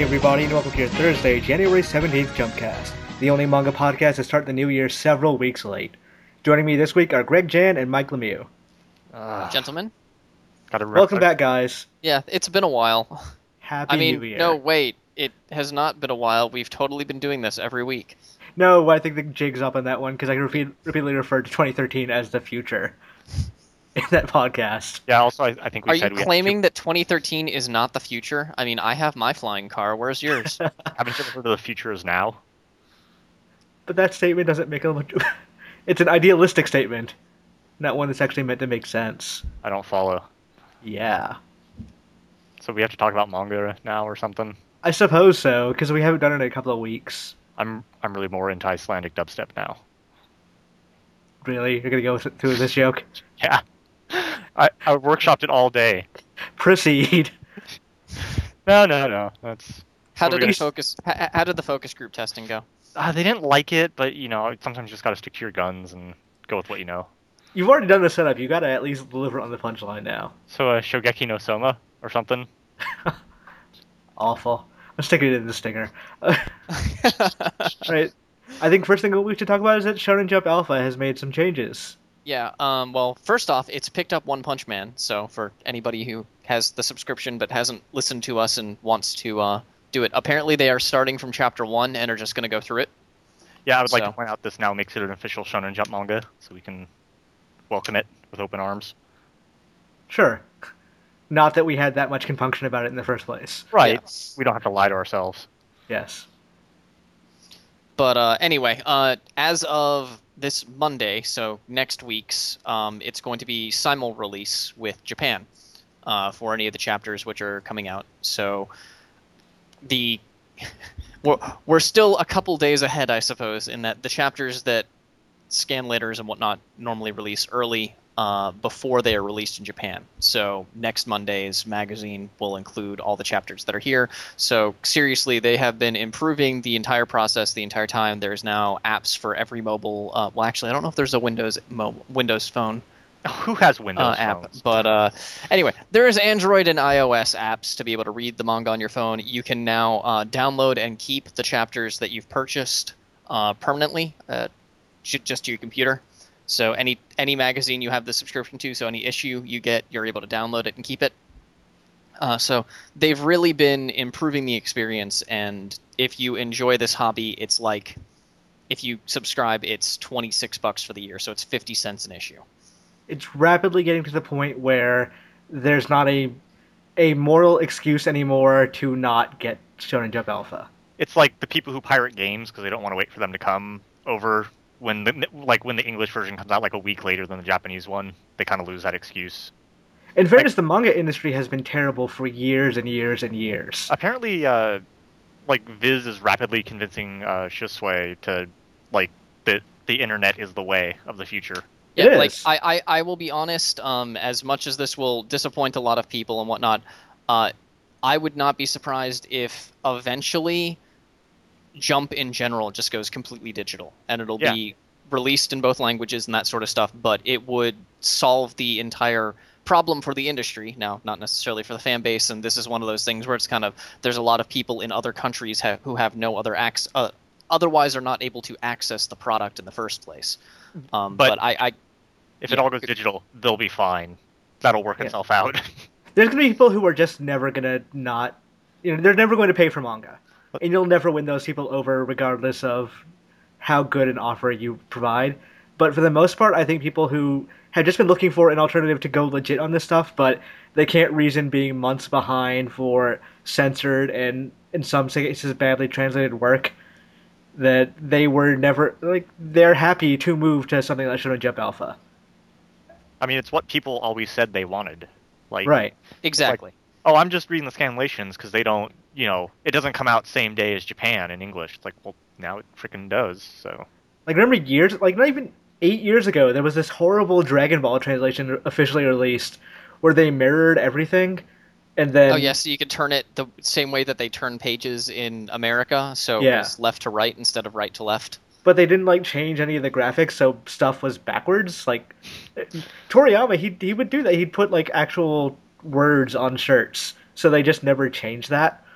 everybody, and welcome to your Thursday, January 17th Jumpcast, the only manga podcast to start the new year several weeks late. Joining me this week are Greg Jan and Mike Lemieux. Gentlemen? Welcome back, guys. Yeah, it's been a while. Happy New Year. No, wait. It has not been a while. We've totally been doing this every week. No, I think the jig's up on that one, because I repeatedly referred to 2013 as the future in that podcast. Yeah, also, I think Are you claiming that 2013 is not the future? I mean, I have my flying car. Where's yours? Haven't you ever heard of the future is now? But that statement doesn't make a much... It's an idealistic statement, not one that's actually meant to make sense. I don't follow. Yeah. So we have to talk about manga now or something? I suppose so, because we haven't done it in a couple of weeks. I'm really more into Icelandic dubstep now. Really? You're going to go through this joke? Yeah. I workshopped it all day. Proceed. No. That's... How did the focus group testing go? They didn't like it, but, sometimes you just gotta stick to your guns and go with what you know. You've already done the setup. You gotta at least deliver on the punchline now. So, Shogeki no Soma or something? Awful. I'm sticking it in the stinger. Alright. I think first thing we should talk about is that Shonen Jump Alpha has made some changes. Yeah, well, first off, it's picked up One Punch Man, so for anybody who has the subscription but hasn't listened to us and wants to do it, apparently they are starting from Chapter 1 and are just going to go through it. Yeah, I would like to point out this now makes it an official Shonen Jump manga, so we can welcome it with open arms. Sure. Not that we had that much compunction about it in the first place. Right. Yeah. We don't have to lie to ourselves. Yes. But anyway, as of this Monday, so next week's, it's going to be simul-release with Japan for any of the chapters which are coming out. So we're still a couple days ahead, I suppose, in that the chapters that Scanlators and whatnot normally release early before they are released in Japan. So next Monday's magazine will include all the chapters that are here. So seriously, they have been improving the entire process the entire time. There's now apps for every mobile. Well, actually, I don't know if there's a Windows phone Who has Windows app, phones? but anyway, there is Android and iOS apps to be able to read the manga on your phone. You can now download and keep the chapters that you've purchased permanently, just to your computer. So any magazine you have the subscription to, so any issue you get, you're able to download it and keep it. So they've really been improving the experience, and if you enjoy this hobby, it's like if you subscribe, it's $26 for the year, so it's 50 cents an issue. It's rapidly getting to the point where there's not a moral excuse anymore to not get Shonen Jump Alpha. It's like the people who pirate games because they don't want to wait for them to come over when the English version comes out like a week later than the Japanese one. They kind of lose that excuse. In fairness, the manga industry has been terrible for years and years and years. Apparently, Viz is rapidly convincing Shusui to that the internet is the way of the future. Yeah, It like is. I will be honest. As much as this will disappoint a lot of people and whatnot, I would not be surprised if eventually Jump in general just goes completely digital, and it'll be released in both languages and that sort of stuff. But it would solve the entire problem for the industry. Now, not necessarily for the fan base, and this is one of those things where it's kind of there's a lot of people in other countries who have no other otherwise are not able to access the product in the first place. But if it all goes digital, they'll be fine. That'll work itself out. There's going to be people who are just never going to not... they're never going to pay for manga. And you'll never win those people over regardless of how good an offer you provide. But for the most part, I think people who have just been looking for an alternative to go legit on this stuff, but they can't reason being months behind for censored and, in some cases, badly translated work, that they were never... they're happy to move to something like Shonen Jump Alpha. I mean, it's what people always said they wanted. Right. Exactly. I'm just reading the scanlations because they don't, it doesn't come out same day as Japan in English. It's like, well, now it freaking does, so. Remember years, not even 8 years ago, there was this horrible Dragon Ball translation officially released where they mirrored everything, and then... Oh, yeah, so you could turn it the same way that they turn pages in America, so it was left to right instead of right to left. But they didn't, change any of the graphics, so stuff was backwards. Toriyama, he would do that. He'd put, actual words on shirts, so they just never changed that.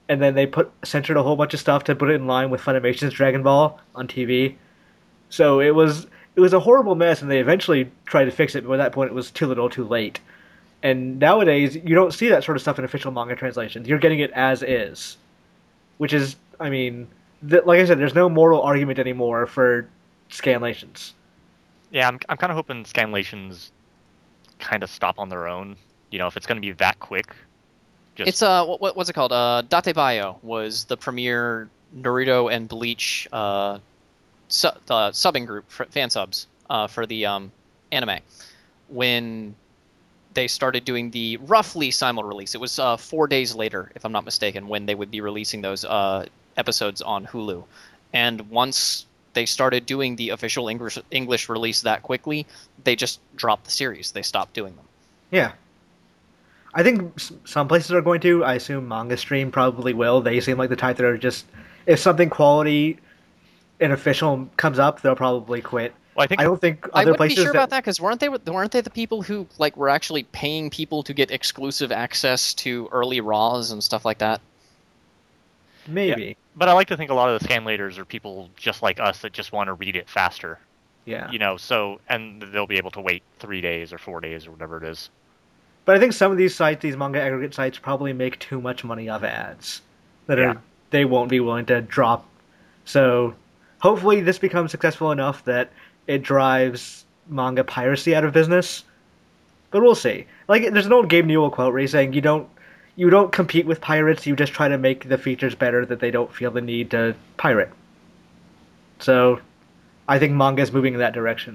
and then they censored a whole bunch of stuff to put it in line with Funimation's Dragon Ball on TV. So it was a horrible mess, and they eventually tried to fix it, but at that point it was too little, too late. And nowadays you don't see that sort of stuff in official manga translations. You're getting it as is, which is, I mean, like I said, there's no moral argument anymore for scanlations. Yeah, I'm kind of hoping scanlations kind of stop on their own. You know, if it's going to be that quick, just It's what's it called? Datebayo was the premier Naruto and Bleach subbing group for fan subs for the anime. When they started doing the roughly simul release, it was 4 days later, if I'm not mistaken, when they would be releasing those episodes on Hulu. And once they started doing the official English release that quickly, they just dropped the series. They stopped doing them. Yeah. I think some places are going to. I assume Manga Stream probably will. They seem like the type that are just, if something quality and official comes up, they'll probably quit. well, I think I don't think I other wouldn't be places sure about that because weren't they the people who like were actually paying people to get exclusive access to early Raws and stuff like that? maybe. but I like to think a lot of the scanlators are people just like us that just want to read it faster. Yeah. You know, so and they'll be able to wait 3 days or 4 days or whatever it is. But I think some of these sites, these manga aggregate sites, probably make too much money off ads that Yeah. they won't be willing to drop. So hopefully this becomes successful enough that it drives manga piracy out of business. But we'll see. Like there's an old Gabe Newell quote where he's saying you don't compete with pirates, you just try to make the features better that they don't feel the need to pirate. So I think manga is moving in that direction.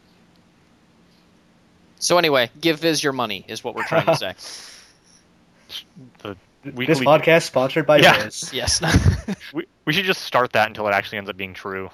So anyway, give Viz your money is what we're trying to say. The This weekly, podcast sponsored by Yeah. Viz. Yes. we should just start that until it actually ends up being true.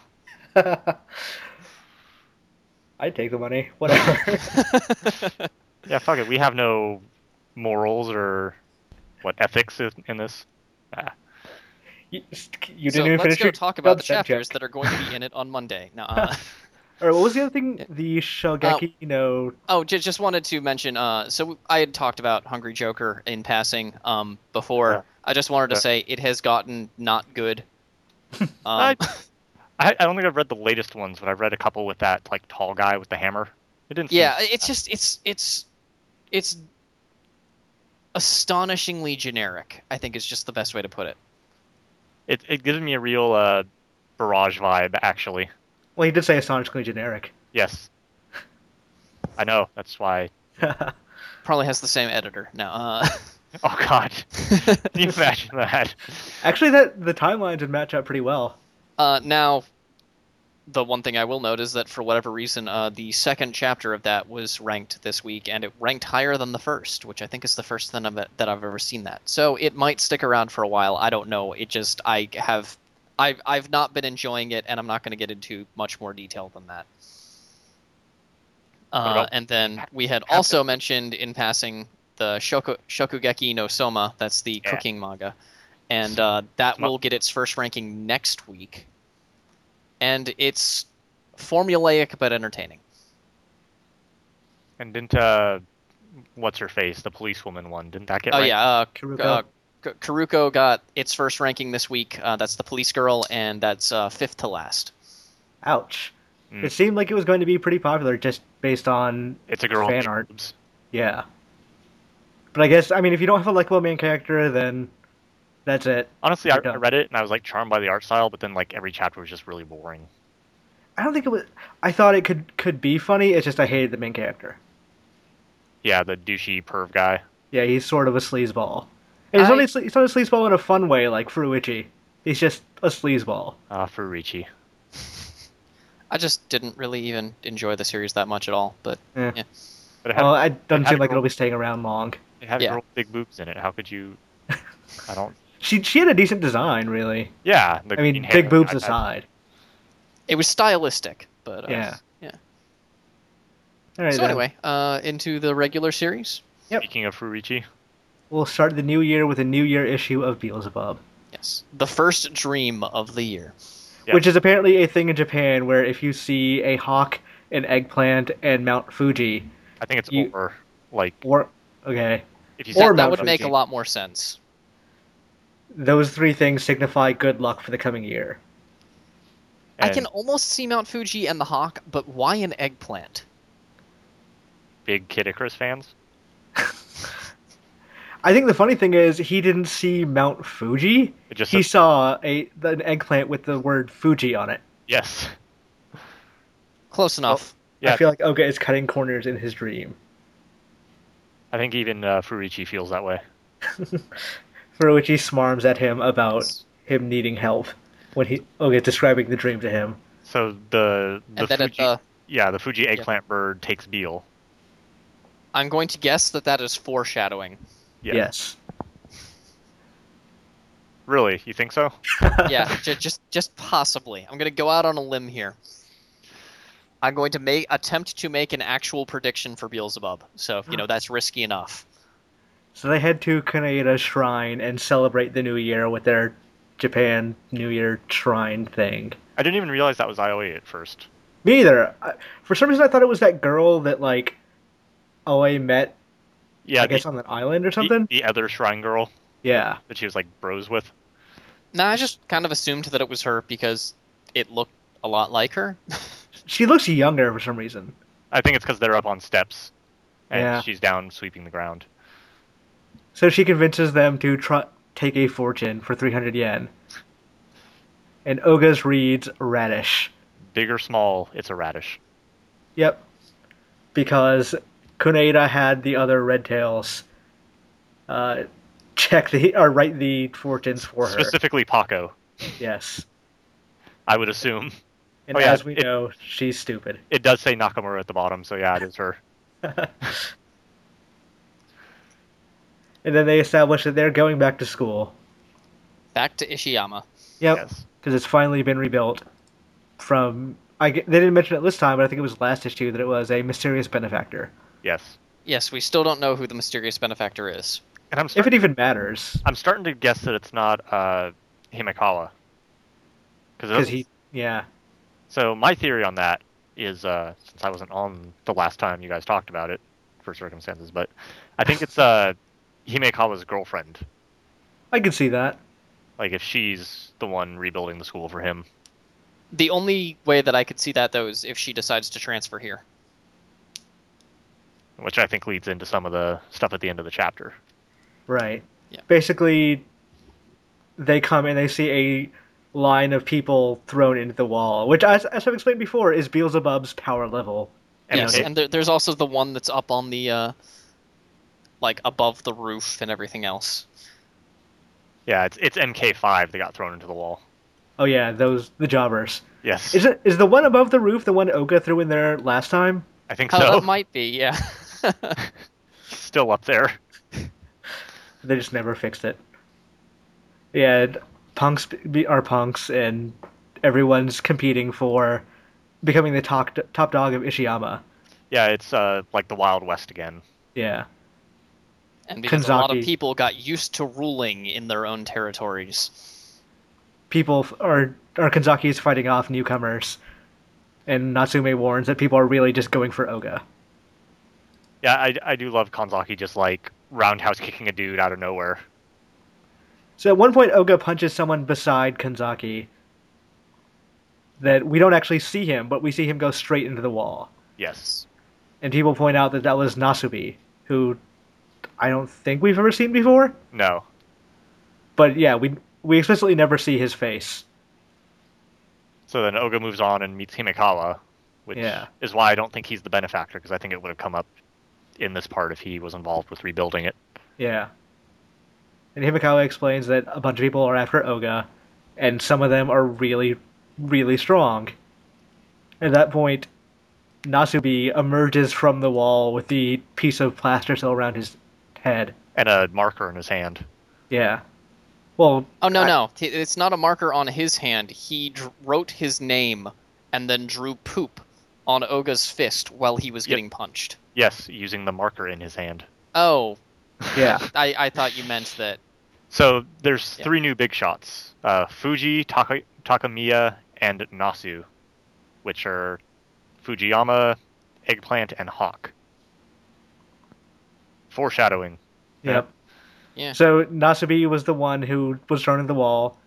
I'd take the money. Whatever. Yeah, fuck it. We have no morals or ethics in this. You So didn't even let's finish go your talk about the dubstep chapters joke. that are going to be in it on Monday. Now, Or what was the other thing? The Shogeki no. just wanted to mention. So I had talked about Hungry Joker in passing before. Yeah. I just wanted to Yeah. say it has gotten not good. I don't think I've read the latest ones, but I've read a couple with that like tall guy with the hammer. It didn't. Yeah, seem, it's just it's astonishingly generic. I think is just the best way to put it. It gives me a real Barrage vibe, actually. Well, he did say astonishingly generic. Yes. I know. That's why. Probably has the same editor. No. Oh God. Can you imagine that? Actually, the timelines would match up pretty well. Now, the one thing I will note is that for whatever reason, the second chapter of that was ranked this week, and it ranked higher than the first, which I think is the first time that I've ever seen that. So it might stick around for a while. I don't know. It just I've not been enjoying it, and I'm not going to get into much more detail than that. about And then we had also mentioned in passing the Shokugeki no Soma. That's the cooking manga, and that will get its first ranking next week. And it's formulaic but entertaining. And didn't what's her face, the policewoman one, didn't that get Oh ranked? yeah, Karuko. Karuko got its first ranking this week. That's the police girl, and that's fifth to last. Ouch. Mm. It seemed like it was going to be pretty popular just based on It's a girl fan with art. boobs. Yeah. But I guess, I mean, if you don't have a likable main character, then that's it. Honestly, I You're done. read it and I was like charmed by the art style, but then like every chapter was just really boring. I don't think it was. I thought it could be funny. It's just I hated the main character. Yeah, the douchey perv guy. Yeah, he's sort of a sleazeball. And he's not a sleazeball in a fun way like Furuichi. He's just a sleazeball. Furichi. I just didn't really even enjoy the series that much at all. But Eh. yeah. But it had, Well, it doesn't had seem a like girl- it'll be staying around long. it had Yeah. a girl with big boobs in it. How could you? I don't. She had a decent design, really. Yeah. The I mean, green hair big boobs and I- aside. It was stylistic, but Yeah. yeah. All right, So then. anyway, into the regular series. Yep. Speaking of Furichi, We'll start the new year with a new year issue of Beelzebub, Yes, the first dream of the year. Yeah. which is apparently a thing in Japan where if you see a hawk, an eggplant, and Mount Fuji, I think it's You- over. Like or okay, if you or said That Mount would make a Fuji. lot more sense. those three things signify good luck for the coming year. I And can almost see Mount Fuji and the hawk, but why an eggplant? big Kid Icarus fans. I think the funny thing is he didn't see Mount Fuji. It just He says, saw an eggplant with the word Fuji on it. yes. Close enough. Yeah, I feel like Oga is cutting corners in his dream. I think even Furichi feels that way. For which he smarms at him about him needing help when Oga is describing the dream to him. So the And then Fuji, at the Fuji eggplant bird takes Beale. I'm going to guess that is foreshadowing. Yeah. Yes. Really? You think so? Yeah, just possibly. I'm going to go out on a limb here. I'm going to attempt to make an actual prediction for Beelzebub. So, that's risky enough. So they head to Kaneda's shrine and celebrate the new year with their Japan New Year shrine thing. I didn't even realize that was IOA at first. Me either. For some reason, I thought it was that girl that Oe met. Yeah, I guess on that island or something. The other shrine girl Yeah. that she was like bros with. Nah, I just kind of assumed that it was her because it looked a lot like her. She looks younger for some reason. I think it's because they're up on steps, and Yeah. she's down sweeping the ground. So she convinces them to take a fortune for 300 yen. And Oga's reads radish. Big or small, it's a radish. Yep. Because Kuneda had the other red tails write the fortunes for her. Specifically Paco, Yes. I would assume. And Oh, yeah, as we know, she's stupid. It does say Nakamura at the bottom, so yeah, it is her. And then they establish that they're going back to school. Back to Ishiyama. Yep. Yes. Because it's finally been rebuilt from... they didn't mention it this time, but I think it was last issue that it was a mysterious benefactor. Yes. Yes, we still don't know who the mysterious benefactor is. And If it even matters. I'm starting to guess that it's not Himekawa. Because he... Yeah. So my theory on that is, since I wasn't on the last time you guys talked about it, for circumstances, but I think it's Himekawa's girlfriend. I can see that. Like, if she's the one rebuilding the school for him. The only way that I could see that, though, is if she decides to transfer here. Which I think leads into some of the stuff at the end of the chapter. Right. Yeah. Basically, they come and they see a line of people thrown into the wall, which, as I've explained before, is Beelzebub's power level. Yes, and there's also the one that's up on the, above the roof and everything else. Yeah, it's MK5 that got thrown into the wall. Oh yeah, the jobbers. Yes. Is the one above the roof the one Oga threw in there last time? I think Oh, so. that might be, yeah. Still up there. They just never fixed it. Yeah, punks are punks, and everyone's competing for becoming the top dog of Ishiyama. Yeah, it's like the Wild West again. Yeah. And because a lot of Kanzaki. people got used to ruling in their own territories. People are Kanzaki's fighting off newcomers, and Natsume warns that people are really just going for Oga. Yeah, I do love Kanzaki just like roundhouse kicking a dude out of nowhere. So at one point, Oga punches someone beside Kanzaki. That we don't actually see him, but we see him go straight into the wall. Yes. And people point out that was Nasubi, who I don't think we've ever seen before. No. But yeah, we explicitly never see his face. So then Oga moves on and meets Himekawa, which Yeah. is why I don't think he's the benefactor, because I think it would have come up in this part if he was involved with rebuilding it. Yeah. And Himekawa explains that a bunch of people are after Oga, and some of them are really, really strong. At that point, Nasubi emerges from the wall with the piece of plaster still around his head. And a marker in his hand. Yeah. Well, Oh, no. It's not a marker on his hand. He wrote his name and then drew poop on Oga's fist while he was getting punched. Yes, using the marker in his hand. Oh, yeah. I thought you meant that. So there's three new big shots. Fuji, Takamiya, and Nasu, which are Fujiyama, Eggplant, and Hawk. Foreshadowing. Yep. Yeah. So Nasubi was the one who was thrown in the wall,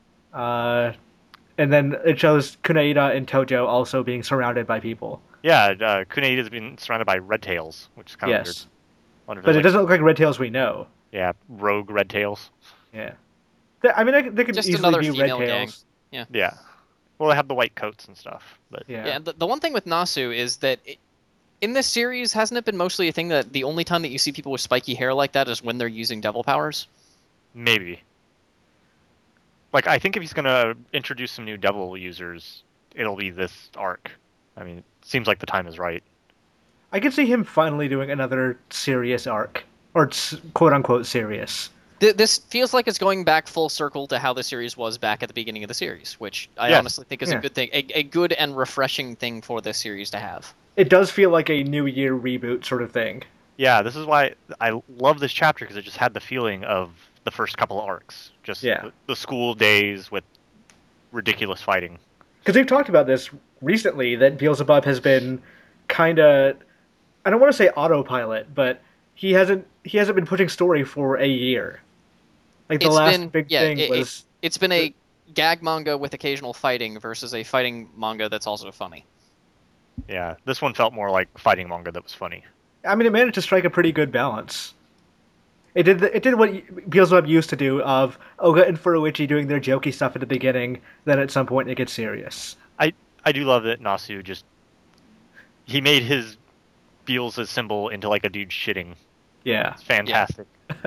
and then it shows Kunaida and Tojo also being surrounded by people. Yeah, Kunade has been surrounded by red tails, which is kind of weird. Yes, Wonder if but it's it like, doesn't look like Red Tails we know. yeah, rogue red tails. Yeah, I mean, they could Just easily another be Red female gang. Tails. Yeah. Well, they have the white coats and stuff, but Yeah. Yeah, the one thing with Nasu is that in this series, hasn't it been mostly a thing that the only time that you see people with spiky hair like that is when they're using devil powers? maybe. Like, I think if he's gonna introduce some new devil users, it'll be this arc. I mean, it seems like the time is right. I could see him finally doing another serious arc, or quote unquote serious. This feels like it's going back full circle to how the series was back at the beginning of the series, which I Yes. honestly think is a good thing, a good and refreshing thing for this series to have. It does feel like a New Year reboot sort of thing. Yeah, this is why I love this chapter, because it just had the feeling of the first couple arcs. Just the school days with ridiculous fighting. Because we've talked about this recently, that Beelzebub has been kind of, I don't want to say autopilot, but he hasn't been pushing story for a year. Like the last big thing was... It's been a gag manga with occasional fighting versus a fighting manga that's also funny. Yeah, this one felt more like fighting manga that was funny. I mean, it managed to strike a pretty good balance. It did what Beelzebub used to do, of Oga and Furuichi doing their jokey stuff at the beginning, then at some point it gets serious. I do love that Nasu just... He made his Beelz's symbol into like a dude shitting. Yeah. It's fantastic. Yeah.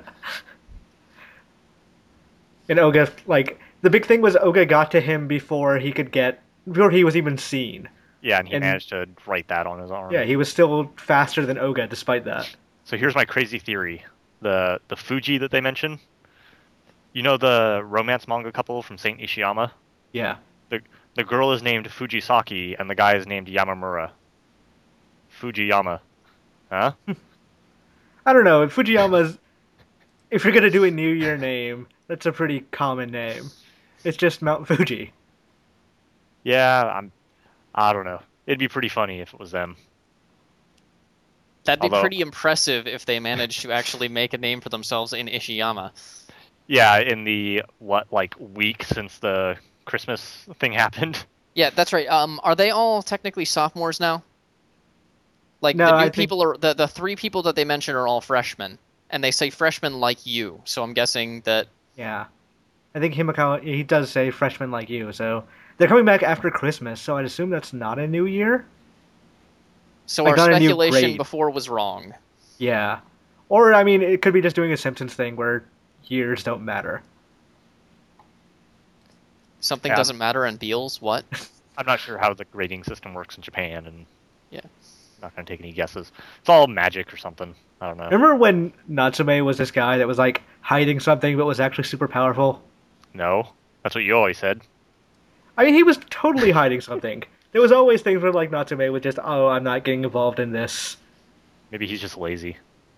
And Oga, like, the big thing was Oga got to him before he was even seen. Yeah, and he managed to write that on his arm. Yeah, he was still faster than Oga despite that. So here's my crazy theory. The Fuji that they mention, you know the romance manga couple from Saint Ishiyama? Yeah. The girl is named Fujisaki, and the guy is named Yamamura. Fujiyama. Huh? I don't know. If you're going to do a New Year name, that's a pretty common name. It's just Mount Fuji. Yeah, I don't know. It'd be pretty funny if it was them. That'd be pretty impressive if they managed to actually make a name for themselves in Ishiyama. Yeah, in the, week since the Christmas thing happened? Yeah, that's right. Are they all technically sophomores now? Like, no, the new people are... The three people that they mention are all freshmen. And they say freshmen like you, so I'm guessing that... Yeah. I think Himakawa, he does say freshmen like you, so... They're coming back after Christmas, so I'd assume that's not a new year? So our speculation before was wrong. Yeah. Or, I mean, it could be just doing a Simpsons thing where years don't matter. Something doesn't matter in Beals? What? I'm not sure how the grading system works in Japan, and yeah, I'm not going to take any guesses. It's all magic or something. I don't know. Remember when Natsume was this guy that was, like, hiding something but was actually super powerful? No. That's what you always said. I mean, he was totally hiding something. There was always things where, like, Natsume was just, oh, I'm not getting involved in this. Maybe he's just lazy.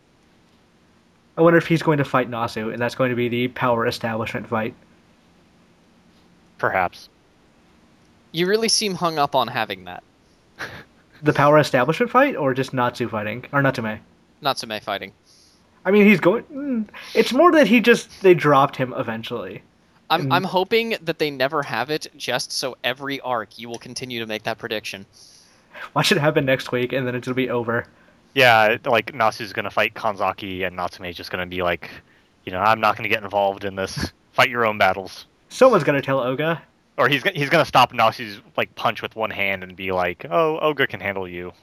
I wonder if he's going to fight Nasu, and that's going to be the power establishment fight. Perhaps. You really seem hung up on having that. The power establishment fight, or just Natsu fighting? Or Natsume? Natsume fighting. I mean, he's going... It's more that they dropped him eventually. I'm hoping that they never have it, just so every arc you will continue to make that prediction. Watch it happen next week, and then it'll be over. Yeah, like, Nasu's going to fight Kanzaki, and Natsume's just going to be like, I'm not going to get involved in this. Fight your own battles. Someone's going to tell Oga. Or he's going to stop Nasu's, punch with one hand and be like, oh, Oga can handle you.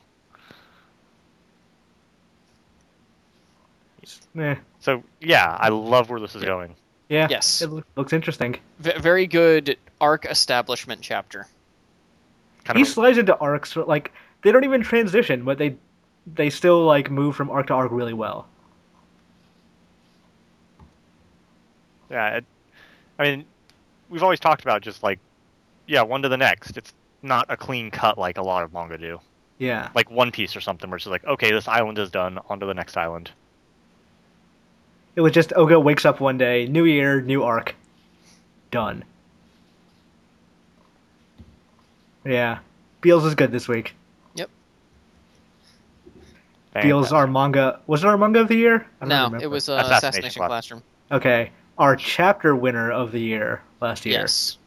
So, yeah, I love where this is going. Yeah, yes. It looks interesting. Very good arc establishment chapter. He slides into arcs, they don't even transition, but they still, move from arc to arc really well. Yeah, I mean, we've always talked about just, one to the next. It's not a clean cut like a lot of manga do. Yeah. Like One Piece or something, where it's like, okay, this island is done, on to the next island. It was just Oga wakes up one day, new year, new arc. Done. Yeah. Beals is good this week. Yep. Beals, our manga... Was it our manga of the year? No, it was Assassination Classroom. Okay, our chapter winner of the year last year, Yes.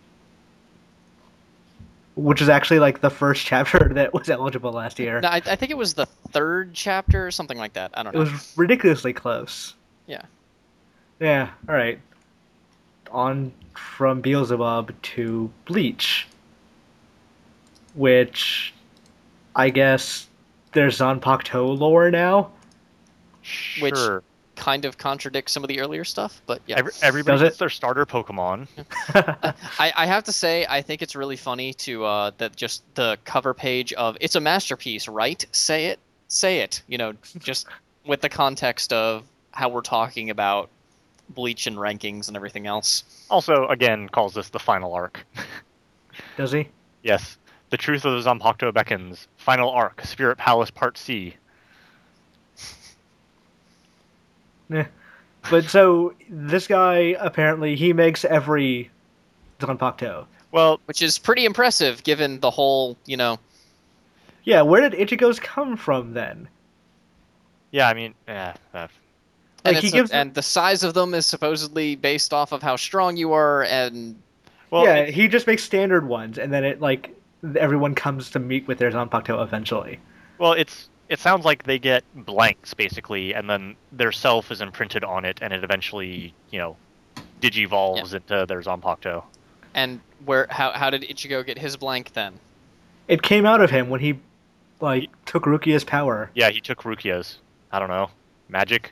which is actually like the first chapter that was eligible last year. No, I think it was the third chapter or something like that. I don't It know. was ridiculously close. Yeah. Yeah, all right. On from Beelzebub to Bleach, which I guess there's Zanpakuto lore now. Which Sure. kind of contradicts some of the earlier stuff, but yeah. Everybody Does it? gets their starter Pokemon. I have to say, I think it's really funny to that just the cover page of "It's a masterpiece, right? Say it." Just with the context of how we're talking about Bleach and rankings and everything else. Also, again, calls this the final arc. Does he? Yes. The Truth of the Zanpakuto Beckons. Final arc. Spirit Palace Part C. Eh. But so this guy apparently he makes every Zanpakuto. Well, Which is pretty impressive given the whole, Yeah, where did Ichigo's come from then? yeah, I mean, yeah. and Like he gives and the size of them is supposedly based off of how strong you are, and Well, yeah, he just makes standard ones, and then it like everyone comes to meet with their Zanpakuto eventually. well, it sounds like they get blanks basically, and then their self is imprinted on it, and it eventually, digivolves into their Zanpakuto. and how did Ichigo get his blank then? It came out of him when he like took Rukia's power, Yeah, he took Rukia's. I don't know, magic.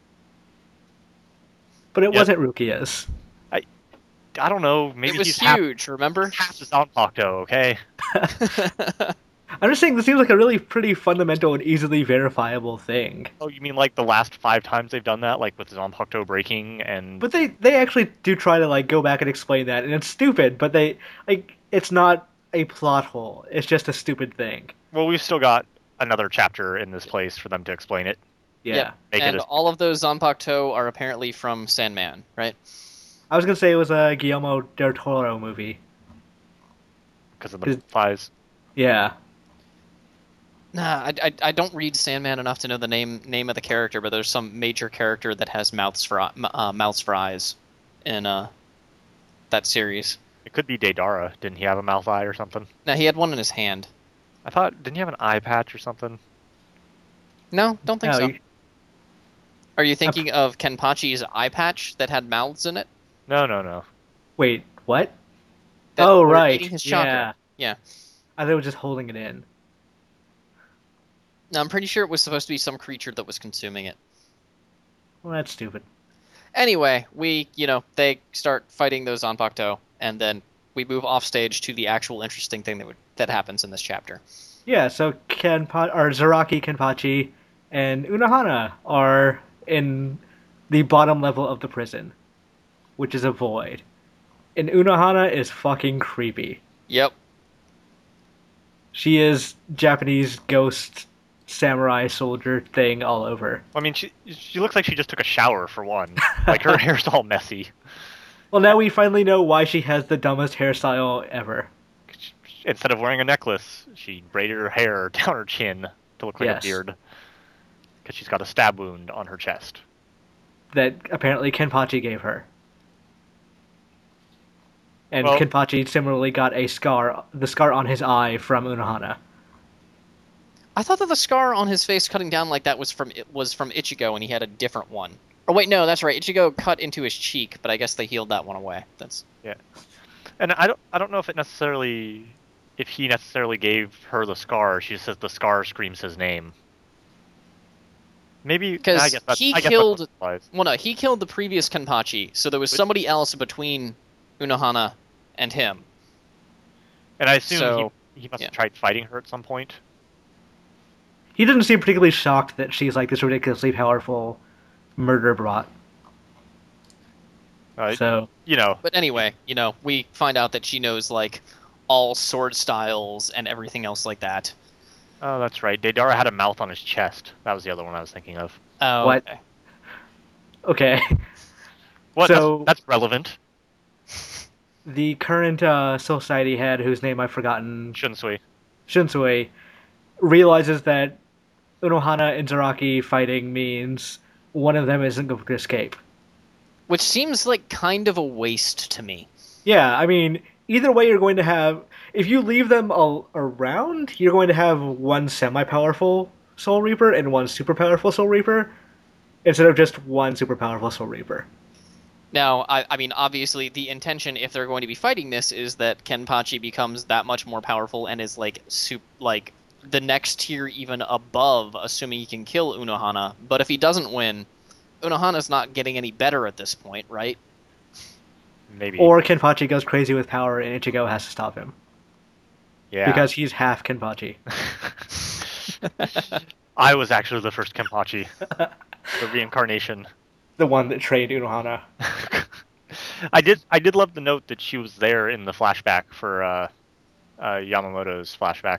but it Yep. wasn't Rukia's. I don't know. Maybe It was he's half huge, remember? his Zanpakuto. Okay. I'm just saying this seems like a really pretty fundamental and easily verifiable thing. Oh, you mean like the last 5 times they've done that, like with Zanpakuto breaking and But they actually do try to like go back and explain that, and it's stupid. But they like it's not a plot hole. It's just a stupid thing. well, we've still got another chapter in this place for them to explain it. Yeah, Yep. Make it And as- all of those Zanpakuto are apparently from Sandman, right? I was gonna say it was a Guillermo del Toro movie. Because of the flies. Yeah, Nah, I don't read Sandman enough to know the name of the character, but there's some major character that has mouths for eyes in that series. It could be Daedara. Didn't he have a mouth eye or something? Now he had one in his hand. I thought, didn't he have an eye patch or something? No, don't think No, so. you- Are you thinking of Kenpachi's eye patch that had mouths in it? No. wait, what? That Oh were right, eating his chakra. yeah. Yeah. I thought it was just holding it in. No, I'm pretty sure it was supposed to be some creature that was consuming it. Well, that's stupid. Anyway, they start fighting those Zanpakuto, and then we move off stage to the actual interesting thing that happens in this chapter. Yeah, so Zaraki, Kenpachi, and Unohana are in the bottom level of the prison, which is a void. And Unohana is fucking creepy. Yep. She is Japanese ghost samurai soldier thing all over. I mean, she looks like she just took a shower for one. Like her hair's all messy. Well, now we finally know why she has the dumbest hairstyle ever. Instead of wearing a necklace, she braided her hair down her chin to look like Yes. a beard. Because she's got a stab wound on her chest. That apparently Kenpachi gave her. And Well- Kenpachi similarly got the scar on his eye from Unohana. I thought that the scar on his face cutting down like that was from Ichigo, and he had a different one. Or wait, no, that's right. Ichigo cut into his cheek, but I guess they healed that one away. That's And I don't know if he necessarily gave her the scar. She just says the scar screams his name. Maybe because I guess that's, he I guess killed. that's what implies. Well, no, he killed the previous Kenpachi, so there was somebody else between Unohana and him. And I assume So, he must yeah. have tried fighting her at some point. He doesn't seem particularly shocked that she's like this ridiculously powerful murder bot. So But anyway, we find out that she knows like all sword styles and everything else like that. Oh, that's right. Daedara had a mouth on his chest. That was the other one I was thinking of. Oh, What? okay. okay, What? So- That's relevant. the current society head, whose name I've forgotten, Shunsui. Shunsui, realizes that Unohana and Zaraki fighting means one of them isn't going to escape. Which seems like kind of a waste to me. Yeah, I mean, either way, you're going to have. If you leave them around, you're going to have one semi-powerful Soul Reaper and one super powerful Soul Reaper, instead of just one super powerful Soul Reaper. Now, I mean, obviously, the intention, if they're going to be fighting this, is that Kenpachi becomes that much more powerful and is like the next tier even above, assuming he can kill Unohana. But if he doesn't win, Unohana's not getting any better at this point, right? Maybe. Or Kenpachi goes crazy with power and Ichigo has to stop him. Yeah. Because he's half Kenpachi. I was actually the first Kenpachi. The reincarnation. The one that trained Unohana. I did love the note that she was there in the flashback for Yamamoto's flashback.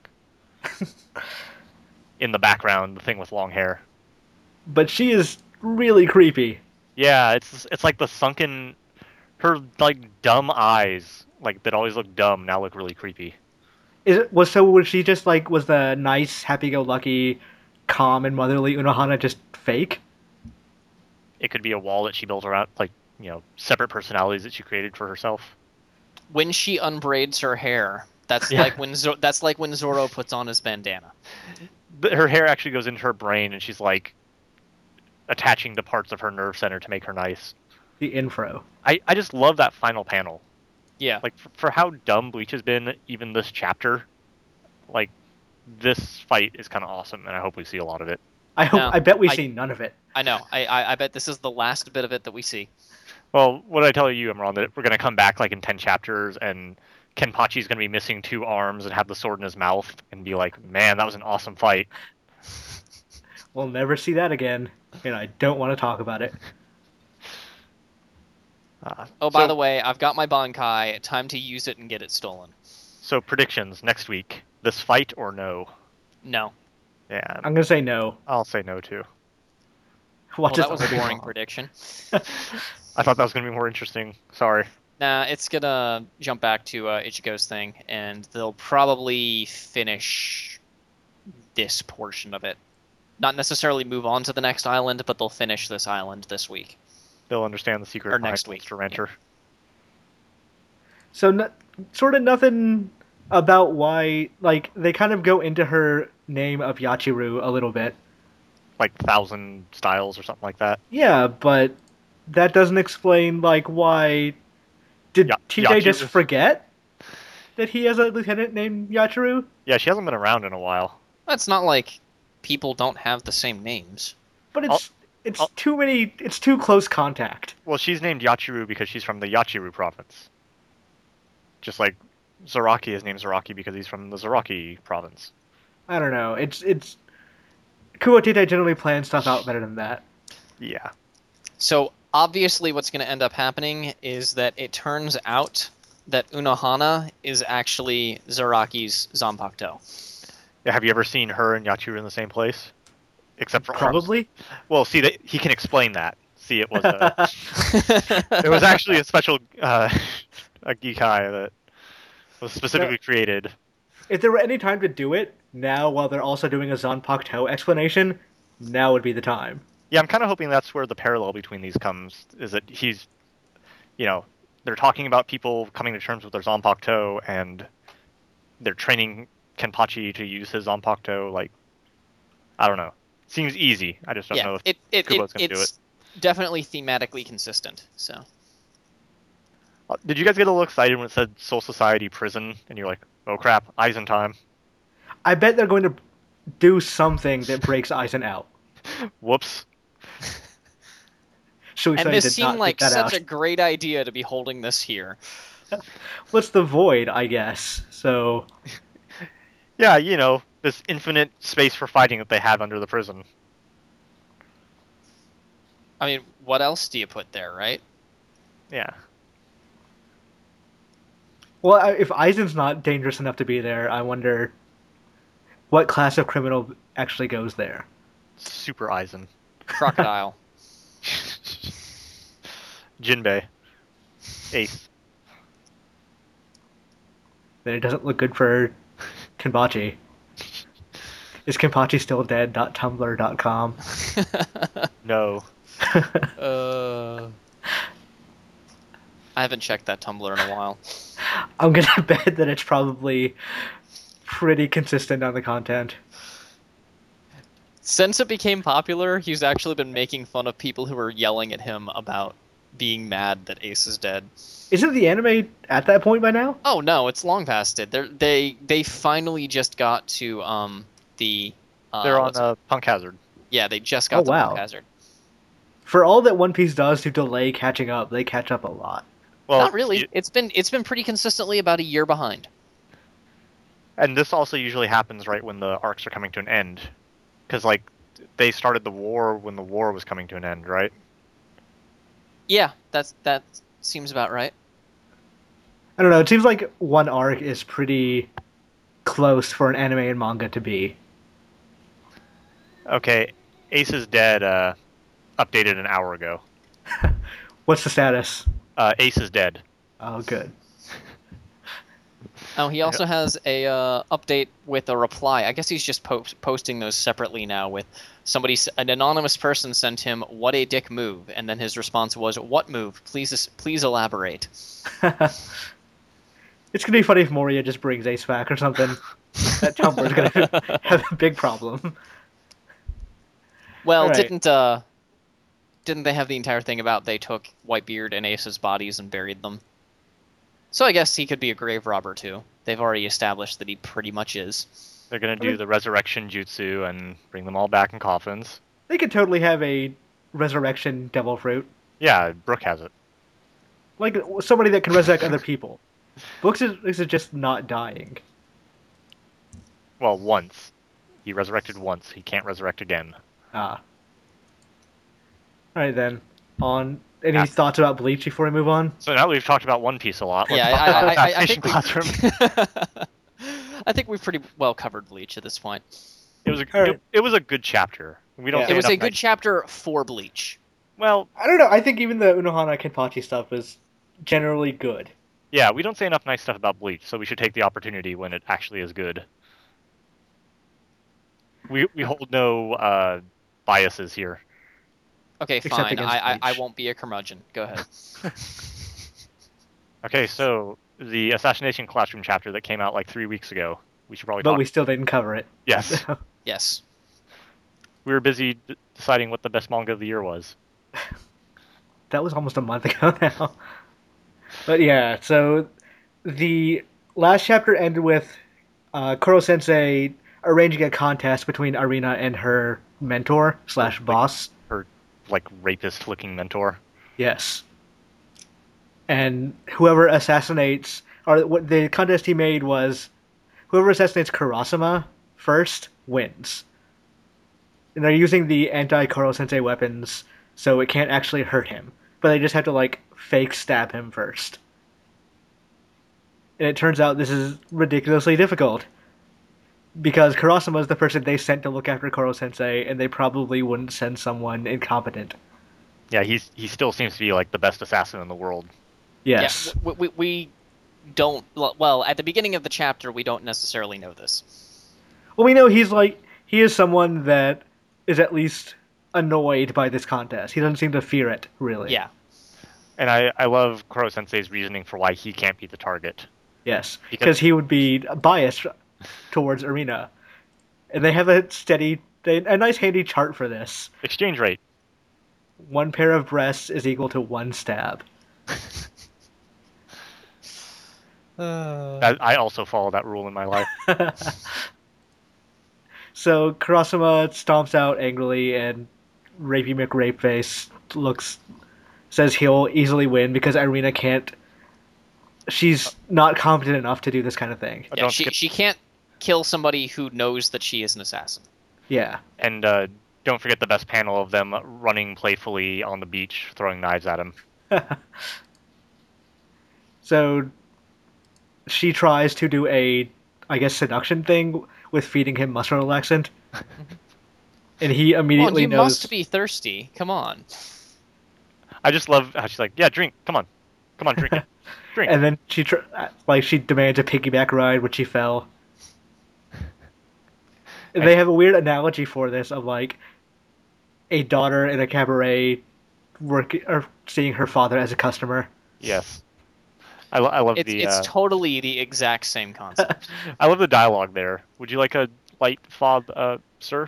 In the background, the thing with long hair. But she is really creepy. Yeah, it's like the sunken, her like dumb eyes, like that always look dumb, now look really creepy. Was she just like was the nice, happy-go-lucky, calm and motherly Unohana just fake? It could be a wall that she built around, like, separate personalities that she created for herself. When she unbraids her hair, that's Yeah. like when Zoro puts on his bandana. Her hair actually goes into her brain, and she's like attaching the parts of her nerve center to make her nice. The infro. I just love that final panel. Yeah. Like for how dumb Bleach has been, even this chapter, like this fight is kind of awesome, and I hope we see a lot of it. I bet we see none of it. I know. I bet this is the last bit of it that we see. Well, what did I tell you, Imran, that we're going to come back like in 10 chapters, and Kenpachi's going to be missing 2 arms and have the sword in his mouth, and be like, man, that was an awesome fight. We'll never see that again, and I don't want to talk about it. By the way, I've got my Bankai. Time to use it and get it stolen. So predictions next week. This fight or no? No. Yeah. I'm going to say no. I'll say no, too. That was a boring prediction. I thought that was going to be more interesting. Sorry. Nah, it's going to jump back to Ichigo's thing, and they'll probably finish this portion of it. Not necessarily move on to the next island, but they'll finish this island this week. They'll understand the secret Or next week. To Renter. Yeah. So, sort of nothing about why, like, they kind of go into her name of Yachiru a little bit. Like 1,000 styles or something like that. Yeah, but that doesn't explain, like, why... Did TJ just forget that he has a lieutenant named Yachiru? Yeah, she hasn't been around in a while. It's not like people don't have the same names. But it's too many... It's too close contact. Well, she's named Yachiru because she's from the Yachiru province. Just like Zaraki is named Zaraki because he's from the Zaraki province. I don't know. It's Kuwatite generally plans stuff out better than that. Yeah. So obviously what's going to end up happening is that it turns out that Unohana is actually Zaraki's Zanpakuto. Yeah, have you ever seen her and Yachiru in the same place? Except for Probably. Arms. Well, see, he can explain that. See, it was it was actually a special a Gikai that was specifically created. If there were any time to do it, now while they're also doing a Zanpakuto explanation, now would be the time. Yeah, I'm kind of hoping that's where the parallel between these comes, is that he's, they're talking about people coming to terms with their Zanpakuto, and they're training Kenpachi to use his Zanpakuto, like, I don't know. Seems easy. I just don't know if Kubo's going to do it. It's definitely thematically consistent, so... Did you guys get a little excited when it said Soul Society Prison, and you're like, oh crap, Aizen time? I bet they're going to do something that breaks Aizen out. Whoops. And this seemed like such a great idea to be holding this here. What's the void, I guess? So... Yeah, this infinite space for fighting that they have under the prison. I mean, what else do you put there, right? Yeah. Well, if Aizen's not dangerous enough to be there, I wonder what class of criminal actually goes there. Super Aizen. Crocodile. Jinbei. Ace. Then it doesn't look good for Kenpachi. Is Kenpachi still dead.tumblr.com? No. I haven't checked that Tumblr in a while. I'm gonna bet that it's probably pretty consistent on the content. Since it became popular, he's actually been making fun of people who are yelling at him about being mad that Ace is dead. Isn't the anime at that point by now? Oh no, it's long past it. They finally just got to the They're what's it? on Punk Hazard. Yeah, they just Oh, got to wow. Punk Hazard. For all that One Piece does to delay catching up, they catch up a lot. Well, Not really. It's been pretty consistently about a year behind. And this also usually happens right when the arcs are coming to an end, because like they started the war when the war was coming to an end, right? Yeah, that seems about right. I don't know, it seems like one arc is pretty close for an anime and manga to be. Okay, Ace is dead. Updated an hour ago. What's the status? Ace is dead. Oh, good. Oh, he also has a update with a reply. I guess he's just posting those separately now. With an anonymous person sent him "What a dick move," and then his response was "What move? Please elaborate." It's gonna be funny if Moria just brings Ace back or something. That Tumblr's gonna have a big problem. Well, All right. didn't they have the entire thing about they took Whitebeard and Ace's bodies and buried them? So I guess he could be a grave robber too. They've already established that he pretty much is. They're gonna do the resurrection jutsu and bring them all back in coffins. They could totally have a resurrection devil fruit. Yeah, Brooke has it. Like somebody that can resurrect other people. Books is just not dying. Well, once. He resurrected once. He can't resurrect again. Ah. Alright then. Any Yeah. thoughts about Bleach before we move on? So now we've talked about One Piece a lot. Let's Yeah, talk about I Assassination think Classroom. I think we've pretty well covered Bleach at this point. It was Alright. it was a good chapter. We don't. Yeah. say It was enough a good nice- chapter for Bleach. Well, I don't know, I think even the Unohana Kenpachi stuff is generally good. yeah, we don't say enough nice stuff about Bleach, so we should take the opportunity when it actually is good. We hold no biases here. Okay, Except fine. against I Bleach. won't be a curmudgeon. Go ahead. Okay, so the Assassination Classroom chapter that came out like 3 weeks ago. We should probably But talk. we still didn't cover it. Yes, Yes. we were busy deciding what the best manga of the year was. That was almost a month ago now. But yeah, so the last chapter ended with Kuro Sensei arranging a contest between Arena and her mentor slash boss. Her like rapist-looking mentor. Yes. And whoever assassinates, or what the contest he made was, whoever assassinates Kurasama first wins. And they're using the anti-Kuro Sensei weapons, so it can't actually hurt him. But they just have to, like, fake stab him first. And it turns out this is ridiculously difficult. Because Kurasama is the person they sent to look after Kuro Sensei, and they probably wouldn't send someone incompetent. Yeah, he still seems to be like the best assassin in the world. Yes. Yeah, we don't. Well, at the beginning of the chapter, we don't necessarily know this. Well, we know he is someone that is at least annoyed by this contest. He doesn't seem to fear it, really. Yeah. And I love Kuro Sensei's reasoning for why he can't be the target. Yes, Because- because he would be biased towards Arena. And they have a nice handy chart for this. Exchange rate. One pair of breasts is equal to one stab. I also follow that rule in my life. So Kurasama stomps out angrily, and Rapey McRapeface says he'll easily win because Irina can't. She's not competent enough to do this kind of thing. Yeah, Don't she skip- she can't kill somebody who knows that she is an assassin. Yeah. And don't forget the best panel of them running playfully on the beach, throwing knives at him. So she tries to do a, I guess, seduction thing with feeding him muscle relaxant. And he Well, immediately you knows. must be thirsty. Come on. I just love how she's like, yeah, drink, come on, drink it, drink. And then she demands a piggyback ride, which she fell. And they have a weird analogy for this of like a daughter in a cabaret seeing her father as a customer. Yes, I love It's totally the exact same concept. I love the dialogue there. Would you like a light fob, sir?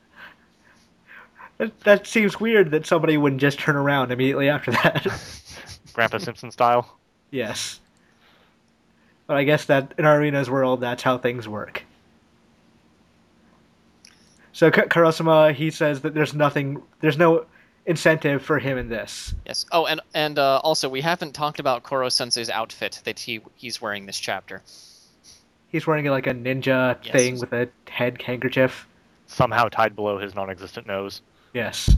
That seems weird that somebody wouldn't just turn around immediately after that. Grandpa Simpson style. Yes. But I guess that in Arena's world, that's how things work. So Karasuma, he says that there's no incentive for him in this. Yes. Oh, and also we haven't talked about Koro Sensei's outfit that he's wearing this chapter. He's wearing like a ninja thing with a head handkerchief. Somehow tied below his non-existent nose. Yes.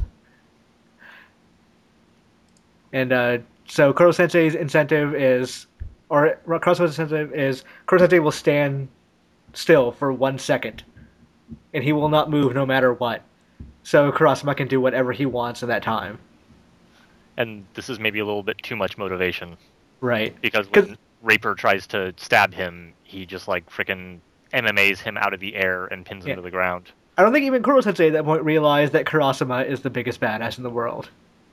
And so Koro Sensei's incentive is, or Karasuma's incentive is, Koro Sensei will stand still for 1 second, and he will not move no matter what. So Karasuma can do whatever he wants in that time. And this is maybe a little bit too much motivation. Right. Because when Raper tries to stab him, he just like frickin' MMAs him out of the air and pins him to the ground. I don't think even Koro Sensei at that point realized that Karasuma is the biggest badass in the world.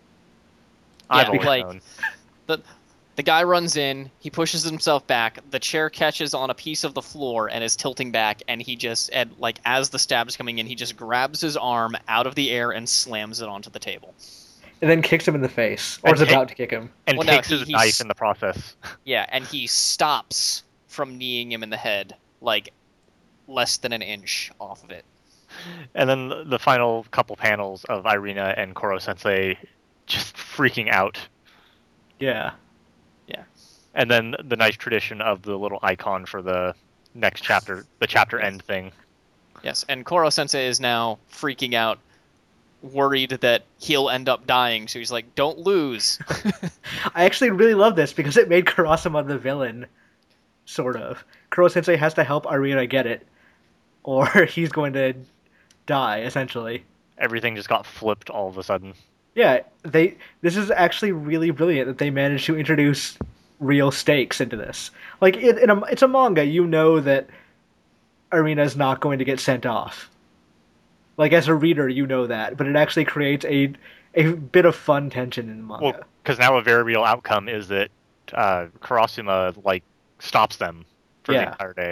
Yeah, like the guy runs in, he pushes himself back, the chair catches on a piece of the floor and is tilting back, and he just, as the stab is coming in, he just grabs his arm out of the air and slams it onto the table. And then kicks him in the face, or is about to kick him. And takes his knife in the process. Yeah, and he stops from kneeing him in the head, like, less than an inch off of it. And then the final couple panels of Irina and Koro Sensei just freaking out. Yeah. Yeah. And then the nice tradition of the little icon for the next chapter, the chapter end thing. Yes, and Koro Sensei is now freaking out, worried that he'll end up dying, so he's like, don't lose. I actually really love this because it made Karasuma the villain, sort of. Koro Sensei has to help Irina get it, or he's going to die, essentially. Everything just got flipped all of a sudden. Yeah, this is actually really brilliant that they managed to introduce real stakes into this. Like, it's a manga, you know that Irina's not going to get sent off. Like, as a reader, you know that, but it actually creates a bit of fun tension in the manga. Well, because now a very real outcome is that Karasuma, like, stops them for the entire day.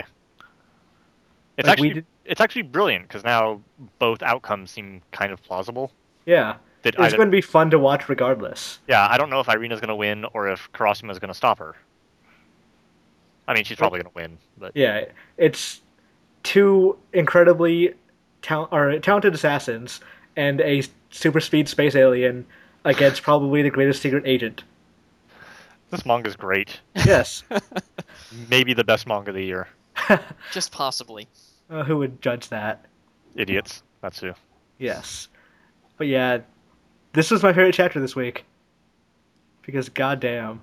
It's like it's actually brilliant, because now both outcomes seem kind of plausible. Yeah. It's going to be fun to watch regardless. Yeah, I don't know if Irina's going to win or if Karasuma's going to stop her. I mean, she's probably going to win, but... Yeah, it's two incredibly talented assassins and a super speed space alien against probably the greatest secret agent. This manga's great. Yes. Maybe the best manga of the year. Just possibly. Who would judge that? Idiots. That's who. Yes. But yeah, this was my favorite chapter this week. Because goddamn.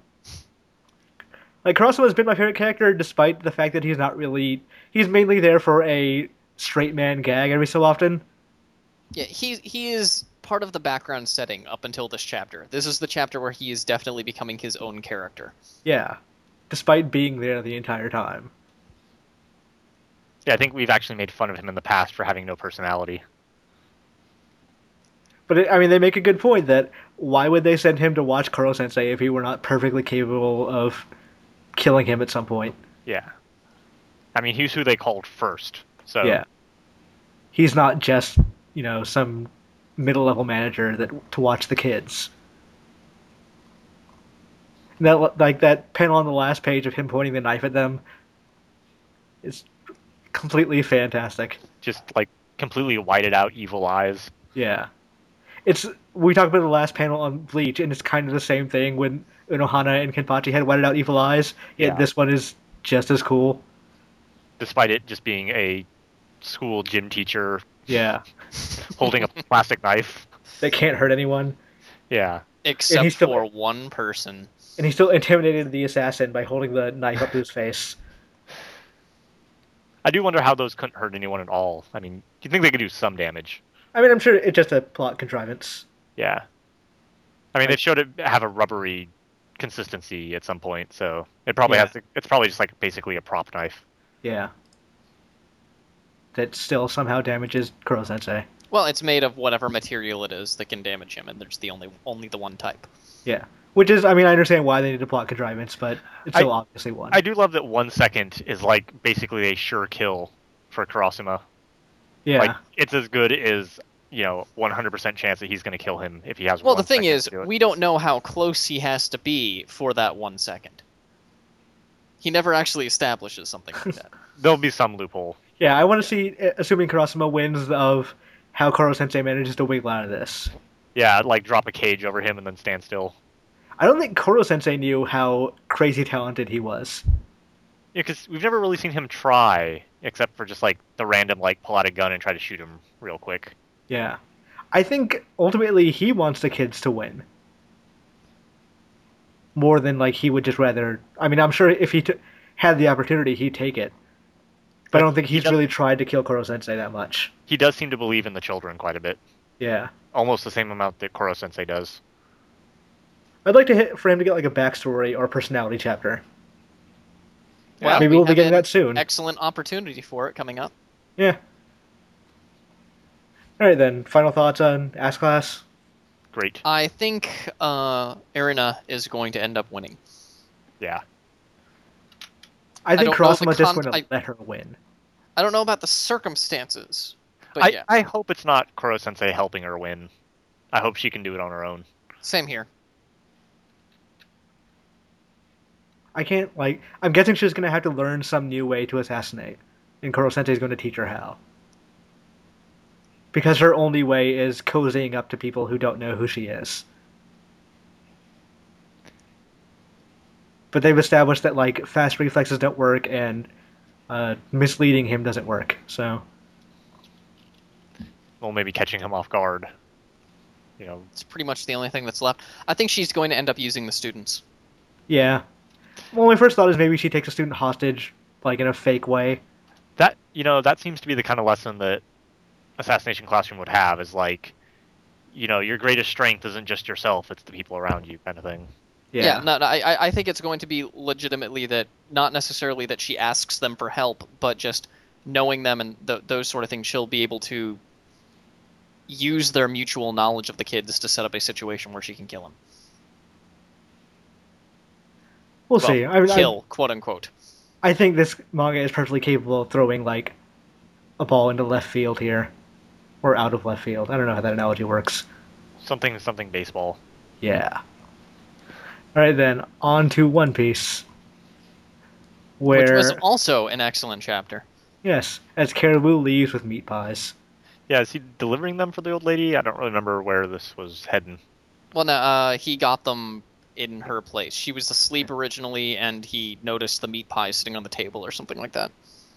Like, Karasuma's been my favorite character despite the fact that he's not really... He's mainly there for a straight man gag every so often. Yeah, he is part of the background setting up until this chapter. This is the chapter where he is definitely becoming his own character. Yeah. Despite being there the entire time. Yeah, I think we've actually made fun of him in the past for having no personality. But, they make a good point that why would they send him to watch Koro Sensei if he were not perfectly capable of killing him at some point? Yeah. I mean, he's who they called first, so... Yeah. He's not just, some middle-level manager to watch the kids. And that panel on the last page of him pointing the knife at them is completely fantastic. Just, completely whited out evil eyes. Yeah. We talked about the last panel on Bleach, and it's kind of the same thing when Unohana and Kenpachi had whited out evil eyes. Yet this one is just as cool. Despite it just being a school gym teacher. Yeah. Holding a plastic knife. That can't hurt anyone. Yeah. Except for one person. And he still intimidated the assassin by holding the knife up to his face. I do wonder how those couldn't hurt anyone at all. I mean, you think they could do some damage? I'm sure it's just a plot contrivance. Yeah. I mean, they showed it have a rubbery consistency at some point, so it probably has to... It's probably just, basically a prop knife. Yeah. That still somehow damages Koro Sensei. Well, it's made of whatever material it is that can damage him, and there's only the one type. Yeah. Which is, I mean, I understand why they need a plot contrivance, but it's I- so obviously one. I do love that 1 second is like basically a sure kill for Karasuma. Yeah. Like it's as good as 100% chance that he's going to kill him if he has. Well, 1 the thing second is, to do it. we don't know how close he has to be for that 1 second. He never actually establishes something like that. There'll be some loophole. Yeah, I want to see, assuming Karasuma wins, of how Koro Sensei manages to wiggle out of this. Yeah, like drop a cage over him and then stand still. I don't think Koro Sensei knew how crazy talented he was. Yeah, because we've never really seen him try, except for just like the random like pull out a gun and try to shoot him real quick. Yeah. I think ultimately he wants the kids to win. More than like he would just rather. I mean, I'm sure if he had the opportunity, he'd take it. But I don't think he's really tried to kill Koro Sensei that much. He does seem to believe in the children quite a bit. Yeah. Almost the same amount that Koro Sensei does. I'd like for him to get like a backstory or personality chapter. Well, maybe we'll be getting that soon. Excellent opportunity for it coming up. Yeah. All right then. Final thoughts on Ass Class? Great. I think Erina is going to end up winning. Yeah. I think don't know Karasuma's the just going to let her win. I don't know about the circumstances, but yeah, I hope it's not Koro Sensei helping her win. I hope she can do it on her own. same here. I can't, I'm guessing she's going to have to learn some new way to assassinate. And Koro Sensei is going to teach her how. Because her only way is cozying up to people who don't know who she is. But they've established that, fast reflexes don't work and misleading him doesn't work, so... Well, maybe catching him off guard. It's pretty much the only thing that's left. I think she's going to end up using the students. Yeah. Well, my first thought is maybe she takes a student hostage, in a fake way. That seems to be the kind of lesson that Assassination Classroom would have, is your greatest strength isn't just yourself, it's the people around you, kind of thing. Yeah, no, I think it's going to be legitimately that, not necessarily that she asks them for help, but just knowing them and those sort of things, she'll be able to use their mutual knowledge of the kids to set up a situation where she can kill him. We'll see. Kill, quote unquote. I think this manga is perfectly capable of throwing, a ball into left field here. Or out of left field. I don't know how that analogy works. Something baseball. Yeah. Alright then, on to One Piece. Which was also an excellent chapter. Yes, as Caribou leaves with meat pies. Yeah, is he delivering them for the old lady? I don't really remember where this was heading. Well, no, he got them in her place. She was asleep originally, and he noticed the meat pie sitting on the table or something like that.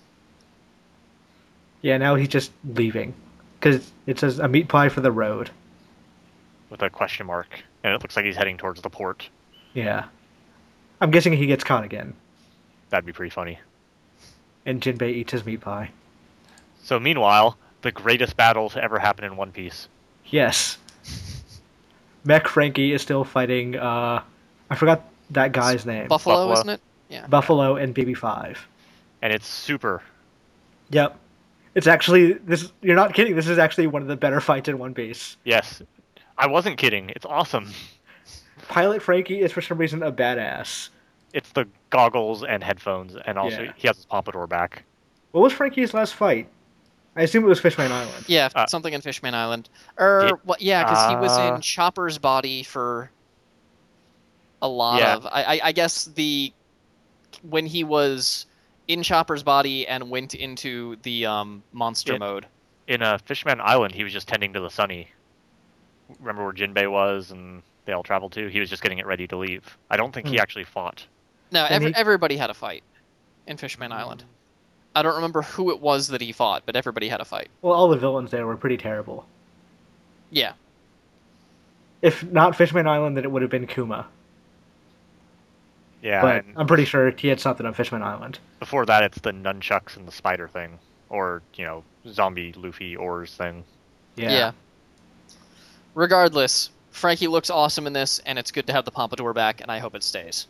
Yeah, now he's just leaving. Because it says a meat pie for the road. With a question mark. And it looks like he's heading towards the port. Yeah. I'm guessing he gets caught again. That'd be pretty funny. And Jinbei eats his meat pie. So meanwhile, the greatest battle to ever happen in One Piece. Yes. Mech Frankie is still fighting, I forgot that guy's name. Buffalo, isn't it? Yeah. Buffalo and Baby 5. And it's super. Yep. It's actually, you're not kidding, this is actually one of the better fights in One Piece. Yes. I wasn't kidding. It's awesome. Pilot Frankie is for some reason a badass. It's the goggles and headphones, and also he has his pompadour back. What was Frankie's last fight? I assume it was Fishman Island. Yeah, something in Fishman Island. Because he was in Chopper's body for a lot of... I guess when he was in Chopper's body and went into the monster mode. In Fishman Island, he was just tending to the Sunny. Remember where Jinbei was and they all traveled to? He was just getting it ready to leave. I don't think he actually fought. No, everybody had a fight in Fishman Island. I don't remember who it was that he fought, but everybody had a fight. Well, all the villains there were pretty terrible. Yeah. If not Fishman Island, then it would have been Kuma. Yeah, but I'm pretty sure he had something on Fishman Island. Before that, it's the nunchucks and the spider thing. Or, zombie Luffy Oars thing. Yeah. Regardless, Frankie looks awesome in this, and it's good to have the pompadour back, and I hope it stays.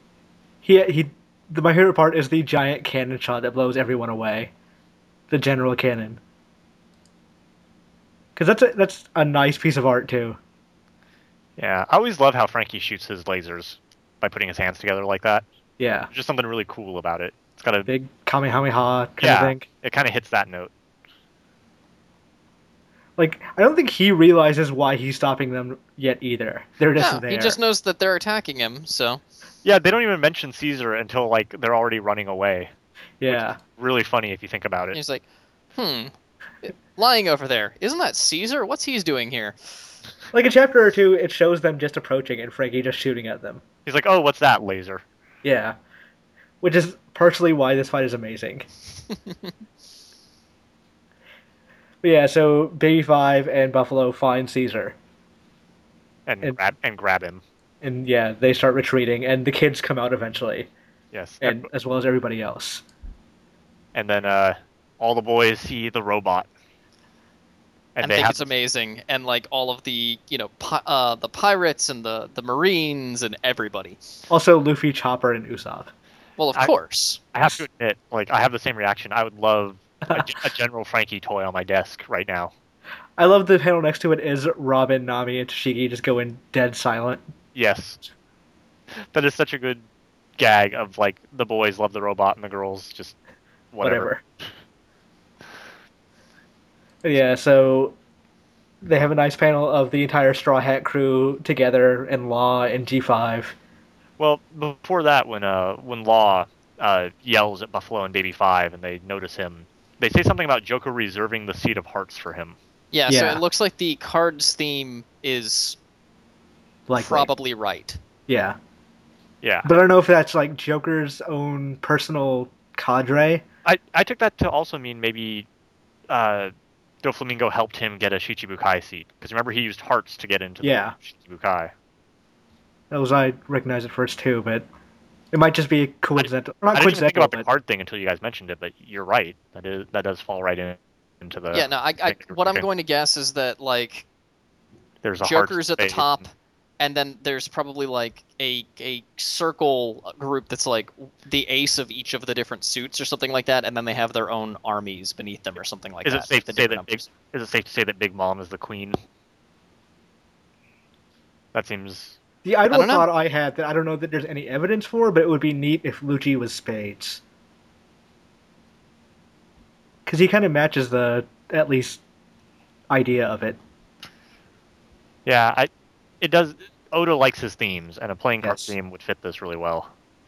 My favorite part is the giant cannon shot that blows everyone away. The general cannon. Because that's a nice piece of art, too. Yeah, I always love how Frankie shoots his lasers by putting his hands together like that. Yeah, There's just something really cool about it. It's got a big Kamehameha kind of yeah, thing. it kind of hits that note. Like, I don't think he realizes why he's stopping them yet either. They're just No, there. he just knows that they're attacking him, so Yeah, they don't even mention Caesar until like they're already running away. Yeah. Really funny if you think about it. he's like, lying over there. Isn't that Caesar? What's he doing here? Like, a chapter or two, it shows them just approaching and Frankie just shooting at them. He's like, "Oh, what's that laser?" Yeah. Which is partially why this fight is amazing. But yeah, so Baby Five and Buffalo find Caesar. And grab him. And yeah, they start retreating, and the kids come out eventually, Yes. and as well as everybody else. And then all the boys see the robot. And they think have it's amazing, and like all of the the pirates and the marines and everybody. Also, Luffy, Chopper, and Usopp. Well, of course. I have to admit, like, I have the same reaction. I would love a General Frankie toy on my desk right now. I love the panel next to it is Robin, Nami, and Tashigi just going dead silent. Yes. That is such a good gag of, like, the boys love the robot and the girls just whatever. Yeah, so they have a nice panel of the entire Straw Hat crew together, and Law and G5. Well, before that, when Law yells at Buffalo and Baby Five and they notice him, they say something about Joker reserving the seat of hearts for him. Yeah, so Yeah. it looks like the cards theme is Likely. probably right. Yeah. Yeah. But I don't know if that's like Joker's own personal cadre. I took that to also mean maybe Doflamingo helped him get a Shichibukai seat. Because remember, he used hearts to get into Yeah. the Shichibukai. That was I recognized at first too, but it might just be coincidental. I Not didn't even think coincidental, about the but card thing until you guys mentioned it, but you're right. That does fall right into the. Yeah, no, what I'm going to guess is that like There's a Joker's at the space. top, and then there's probably like a circle group that's like the ace of each of the different suits or something like that, and then they have their own armies beneath them or something like Is that. it safe the to say different that numbers. Is it safe to say that Big Mom is the queen? That seems. the I idle don't know. thought I had that I don't know that there's any evidence for, but it would be neat if Lucci was Spades. Because he kind of matches the, at least, idea of it. Yeah, it does. Oda likes his themes, and a playing card Yes. theme would fit this really well.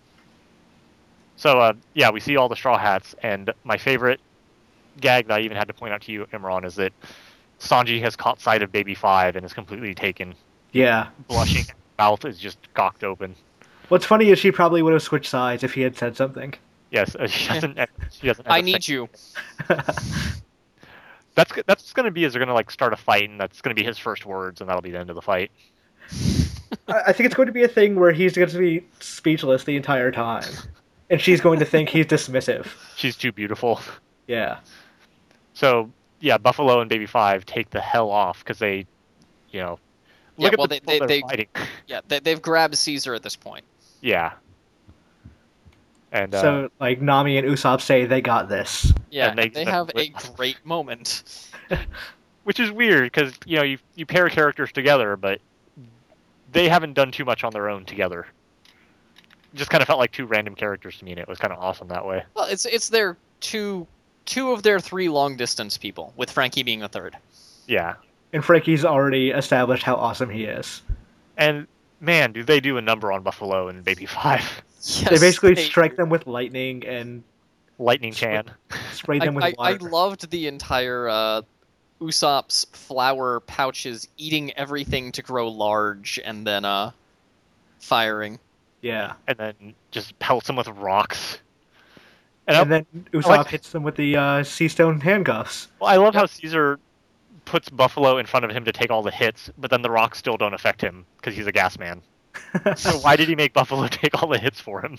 So, yeah, we see all the Straw Hats, and my favorite gag that I even had to point out to you, Imran, is that Sanji has caught sight of Baby Five and is completely taken, Yeah. blushing. Mouth is just cocked open. What's funny is she probably would have switched sides if he had said something. Yes, she doesn't. She doesn't. I need you. That's going to be is they're going to like start a fight, and that's going to be his first words, and that'll be the end of the fight. I think it's going to be a thing where he's going to be speechless the entire time. And she's going to think he's dismissive. She's too beautiful. Yeah. So yeah, Buffalo and Baby Five take the hell off because they, look Yeah, at well, the people they're fighting. Yeah, they've grabbed Caesar at this point. Yeah. And So, like, Nami and Usopp say they got this. Yeah, And they- they have a great moment. which is weird because you pair characters together, but they haven't done too much on their own together. It just kind of felt like two random characters to me, and it was kind of awesome that way. Well, it's their two of their three long distance people, with Frankie being the third. Yeah. And Frankie's already established how awesome he is. And man, do they do a number on Buffalo and Baby Five? Yes, They basically they strike do. them with lightning and Lightning Chan. spray them with I water. loved the entire Usopp's flower pouches eating everything to grow large and then firing. Yeah. And then just pelts them with rocks. And, And then Usopp like- hits them with the sea stone handcuffs. I love how Caesar puts Buffalo in front of him to take all the hits, but then the rocks still don't affect him because he's a gas man. So why did he make Buffalo take all the hits for him?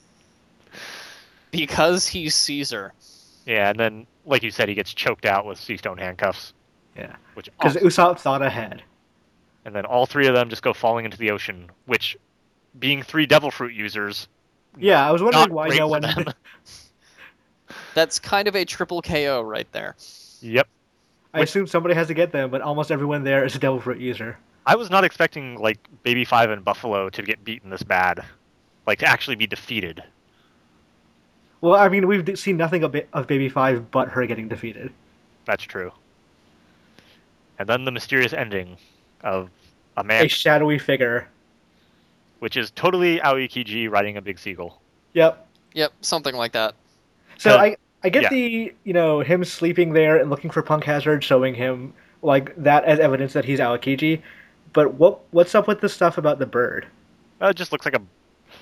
Because he's Caesar. Yeah, and then, like you said, he gets choked out with sea stone handcuffs. Yeah. Which Because Usopp thought ahead. and then all three of them just go falling into the ocean, which, being three devil fruit users, Yeah, I was wondering not why great no for one. them. That's kind of a triple KO right there. Yep. I assume somebody has to get them, but almost everyone there is a devil fruit user. I was not expecting like Baby Five and Buffalo to get beaten this bad, like to actually be defeated. Well, I mean, we've seen nothing of Baby Five but her getting defeated. That's true. And then the mysterious ending of a man, A shadowy figure. which is totally Aoikiji riding a big seagull. Yep. Yep, something like that. So Uh, I get yeah. the him sleeping there and looking for Punk Hazard, showing him like that as evidence that he's Aokiji. But what's up with the stuff about the bird? It just looks like a,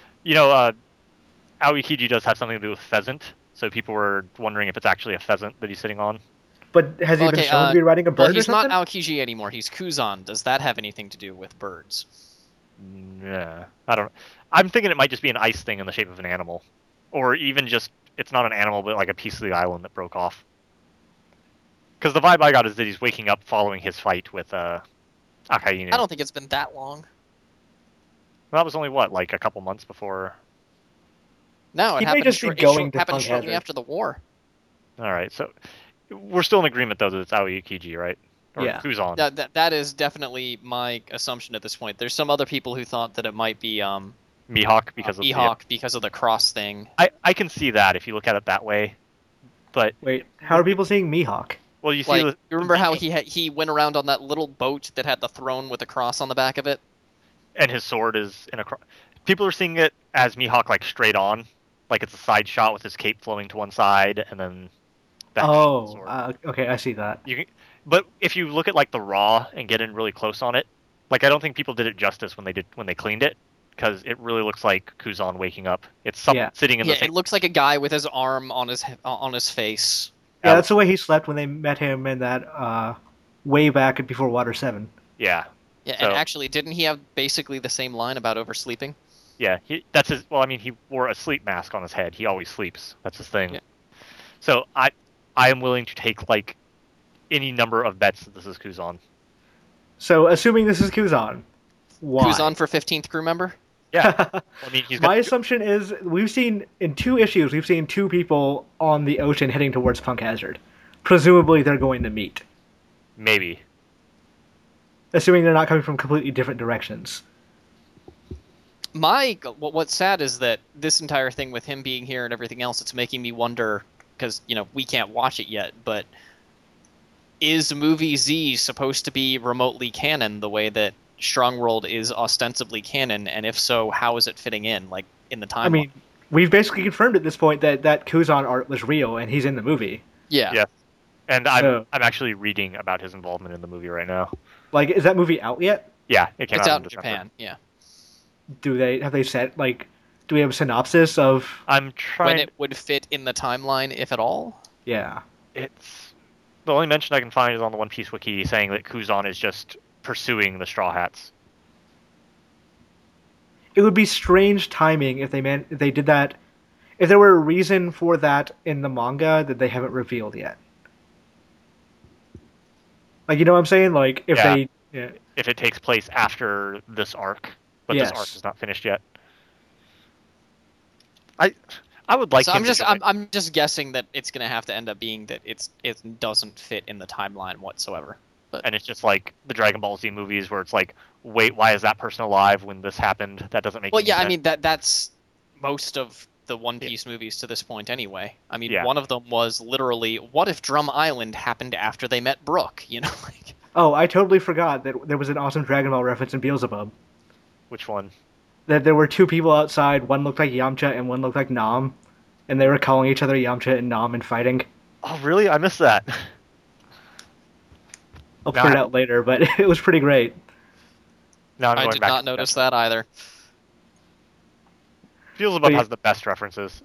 Aoikiji does have something to do with pheasant, so people were wondering if it's actually a pheasant that he's sitting on. But has he Well, been okay, shown to be riding a bird well, or he's not something? Aokiji anymore. He's Kuzan. Does that have anything to do with birds? Yeah, I don't. I'm thinking it might just be an ice thing in the shape of an animal, or even just it's not an animal, but like a piece of the island that broke off. Because the vibe I got is that he's waking up following his fight with Akainu. I don't think it's been that long. That was only what, like a couple months before. No, it He may happened, just be going to happened Punk shortly Hazard. after the war. All right, so we're still in agreement though that it's Aoikiji, right? Or Yeah. Kuzan. That is definitely my assumption at this point. There's some other people who thought that it might be Mihawk because of Mihawk because of the cross thing. I can see that if you look at it that way, but Wait, how are people seeing Mihawk? well, you see, Like, you remember how he went around on that little boat that had the throne with a cross on the back of it? and his sword is in a. People are seeing it as Mihawk like straight on, like it's a side shot with his cape flowing to one side, and then. Oh, okay, I see that. You can, but if you look at like the raw and get in really close on it, like I don't think people did it justice when they cleaned it, because it really looks like Kuzan waking up. It's someone sitting in the Yeah, same. it looks like a guy with his arm on his face. Yeah, that's the way he slept when they met him in that way back before Water 7. Yeah. Yeah, So- and actually, didn't he have basically the same line about oversleeping? Yeah, that's his. Well, I mean, he wore a sleep mask on his head. He always sleeps. That's his thing. Yeah. So I am willing to take like any number of bets that this is Kuzan. So, assuming this is Kuzan, why? Kuzan for 15th crew member? Yeah, I mean, he's My got. assumption is we've seen in 2 issues we've seen 2 people on the ocean heading towards Punk Hazard. Presumably they're going to meet, Maybe. assuming they're not coming from completely different directions. What's sad is that this entire thing with him being here and everything else, it's making me wonder, because we can't watch it yet, but is movie Z supposed to be remotely canon the way that Strong World is ostensibly canon, and if so, how is it fitting in, like in the timeline? I mean, we've basically confirmed at this point that Kuzan art was real and he's in the movie. yeah. Yeah. And I'm So- I'm actually reading about his involvement in the movie right now. Like, is that movie out yet? Yeah, it came It's out in December. Japan. Yeah. Have they said, like, do we have a synopsis of? I'm trying. When it would fit in the timeline, if at all. Yeah. It's the only mention I can find is on the One Piece wiki saying that Kuzan is just pursuing the Straw Hats. It would be strange timing if they did that. If there were a reason for that in the manga that they haven't revealed yet. Like, you know what I'm saying? Like, if Yeah. they. Yeah. If it takes place after this arc, but Yes. this arc is not finished yet. I would like So him to join. I'm just guessing that it's gonna have to end up being that it doesn't fit in the timeline whatsoever. And it's just like the Dragon Ball Z movies where it's like, wait, why is that person alive when this happened? That doesn't make Well, any yeah, sense. I mean that's most of the One Piece movies to this point anyway. I mean, Yeah. one of them was literally, what if Drum Island happened after they met Brook? Like, Oh, I totally forgot that there was an awesome Dragon Ball reference in Beelzebub. Which one? That there were 2 people outside, one looked like Yamcha and one looked like Nam, and they were calling each other Yamcha and Nam and fighting. Oh, really? I missed that. I'll Nah. point it out later, but it was pretty great. Now I'm I going did back not to notice that either. Beelzebub But- has the best references.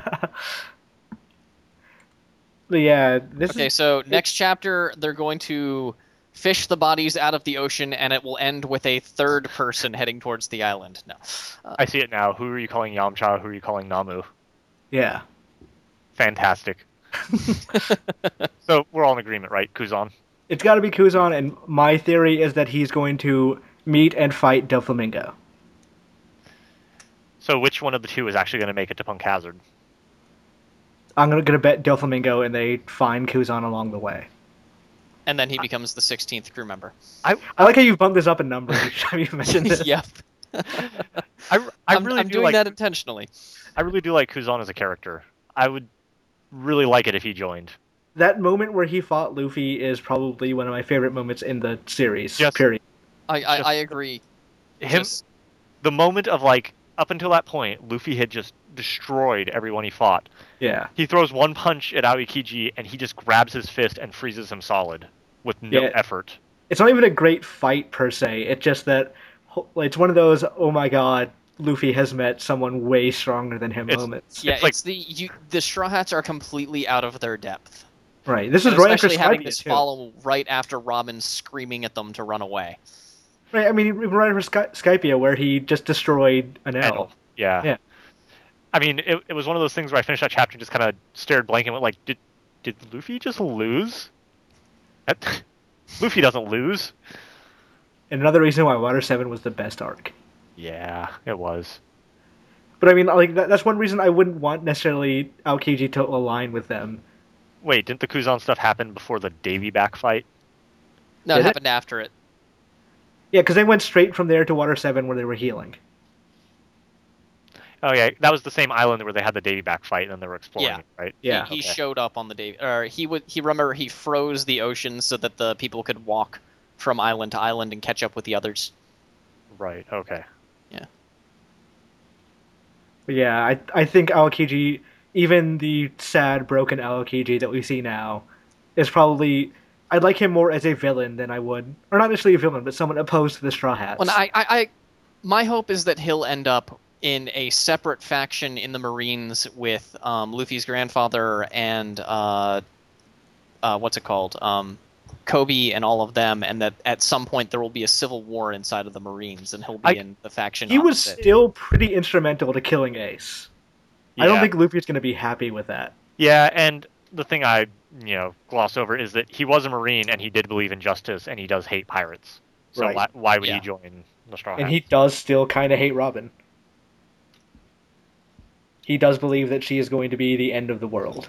But yeah, this Okay, is so next chapter they're going to fish the bodies out of the ocean, and it will end with a third person heading towards the island. No. I see it now. Who are you calling Yamcha? Who are you calling Namu? yeah. Fantastic. So we're all in agreement, right? Kuzan. It's got to be Kuzan, and my theory is that he's going to meet and fight Doflamingo. So which one of the two is actually going to make it to Punk Hazard? I'm gonna bet Doflamingo, and they find Kuzan along the way. And then he becomes the 16th crew member. I like how you bumped this up in numbers each time you mentioned this. Yep. I'm really doing like that intentionally. I really do like Kuzan as a character. I would really like it if he joined. That moment where he fought Luffy is probably one of my favorite moments in the series. Yes. Period. I agree. The moment of like up until that point, Luffy had just destroyed everyone he fought. Yeah. He throws one punch at Aokiji and he just grabs his fist and freezes him solid with no effort. It's not even a great fight per se. It's just that it's one of those, oh my god, Luffy has met someone way stronger than him moments. Yeah, it's the Straw Hats are completely out of their depth. Right. This is and right especially after having Skypiea, this too. follow right after Robin screaming at them to run away. Right. I mean, even right after Skypiea, where he just destroyed Enel. Yeah. I mean, it was one of those things where I finished that chapter and just kind of stared blank and went like, did Luffy just lose? Luffy doesn't lose. And another reason why Water 7 was the best arc. Yeah, it was. But I mean, like that's one reason I wouldn't want necessarily Aokiji to align with them. Wait, didn't the Kuzan stuff happen before the Davy back fight? No, it happened after it. Yeah, because they went straight from there to Water 7 where they were healing. Oh yeah, that was the same island where they had the Davy back fight, and then they were exploring it, right? Yeah, he showed up on the Davy. Or he froze the ocean so that the people could walk from island to island and catch up with the others. Right. Okay. Yeah. But yeah, I think Aokiji, even the sad, broken Aokiji that we see now, is probably. I'd like him more as a villain than I would, or not necessarily a villain, but someone opposed to the Straw Hats. Well, my hope is that he'll end up in a separate faction in the Marines with Luffy's grandfather and what's it called, Kobe and all of them, and that at some point there will be a civil war inside of the Marines, and he'll be in the faction. He was opposite. still pretty instrumental to killing Ace. Yeah. I don't think Luffy's going to be happy with that. Yeah, and the thing I gloss over is that he was a Marine and he did believe in justice and he does hate pirates. So Right. why would he join the Straw Hats? And he does still kind of hate Robin. He does believe that she is going to be the end of the world.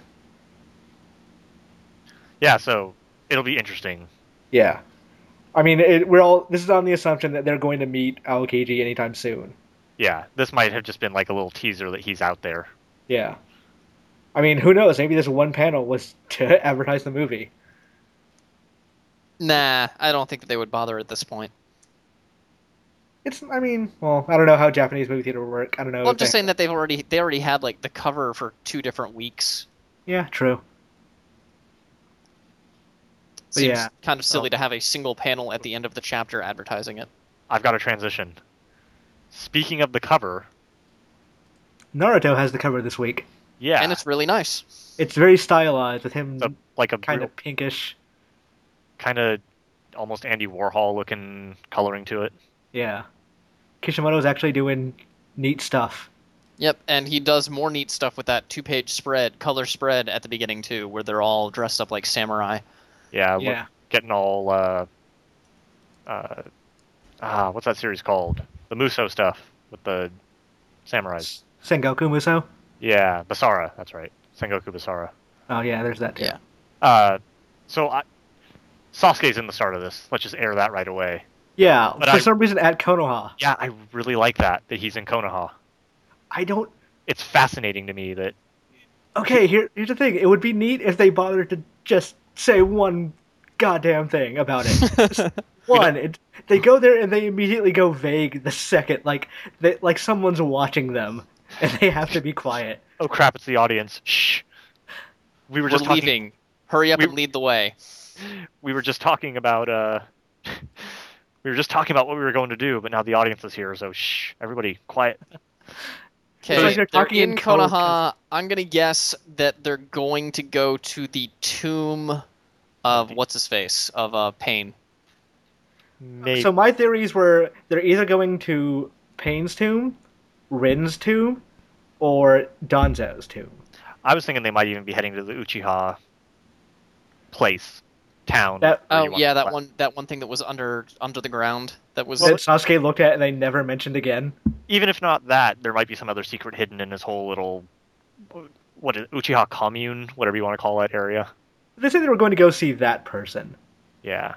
Yeah, so it'll be interesting. Yeah. I mean, this is on the assumption that they're going to meet Aokiji anytime soon. Yeah, this might have just been like a little teaser that he's out there. Yeah. I mean, who knows? Maybe this one panel was to advertise the movie. Nah, I don't think that they would bother at this point. I don't know how Japanese movie theater would work. I don't know. Well, I'm just saying that they already had like the cover for 2 different weeks. Yeah, true. Seems kind of silly to have a single panel at the end of the chapter advertising it. I've got a transition. Speaking of the cover, Naruto has the cover this week. Yeah, and it's really nice. It's very stylized with him like a kind of pinkish, kind of almost Andy Warhol looking coloring to it. Yeah. Kishimoto's actually doing neat stuff. Yep, and he does more neat stuff with that 2-page color spread at the beginning too, where they're all dressed up like samurai. Yeah. Getting all what's that series called? The Muso stuff with the samurais. Sengoku Muso? Yeah, Basara, that's right. Sengoku Basara. Oh yeah, there's that too. Yeah. Sasuke's in the start of this. Let's just air that right away. Yeah, but for some reason at Konoha. Yeah, I really like that he's in Konoha. It's fascinating to me that... Okay, here's the thing. It would be neat if they bothered to just say one goddamn thing about it. One. They go there and they immediately go vague the second. Like someone's watching them and they have to be quiet. Oh crap, it's the audience. Shh. We're leaving. Hurry up and lead the way. We were just talking about we were just talking about what we were going to do, but now the audience is here, so shh, everybody, quiet. Okay, they're in Konoha. I'm gonna guess that they're going to go to the tomb of what's-his-face, of Pain. Maybe. So my theories were they're either going to Pain's tomb, Rin's tomb, or Danzo's tomb. I was thinking they might even be heading to the Uchiha town. That one thing that was under the ground that was that Sasuke looked at and they never mentioned again. Even if not that, there might be some other secret hidden in his whole little Uchiha commune, whatever you want to call that area. They said they were going to go see that person. Yeah.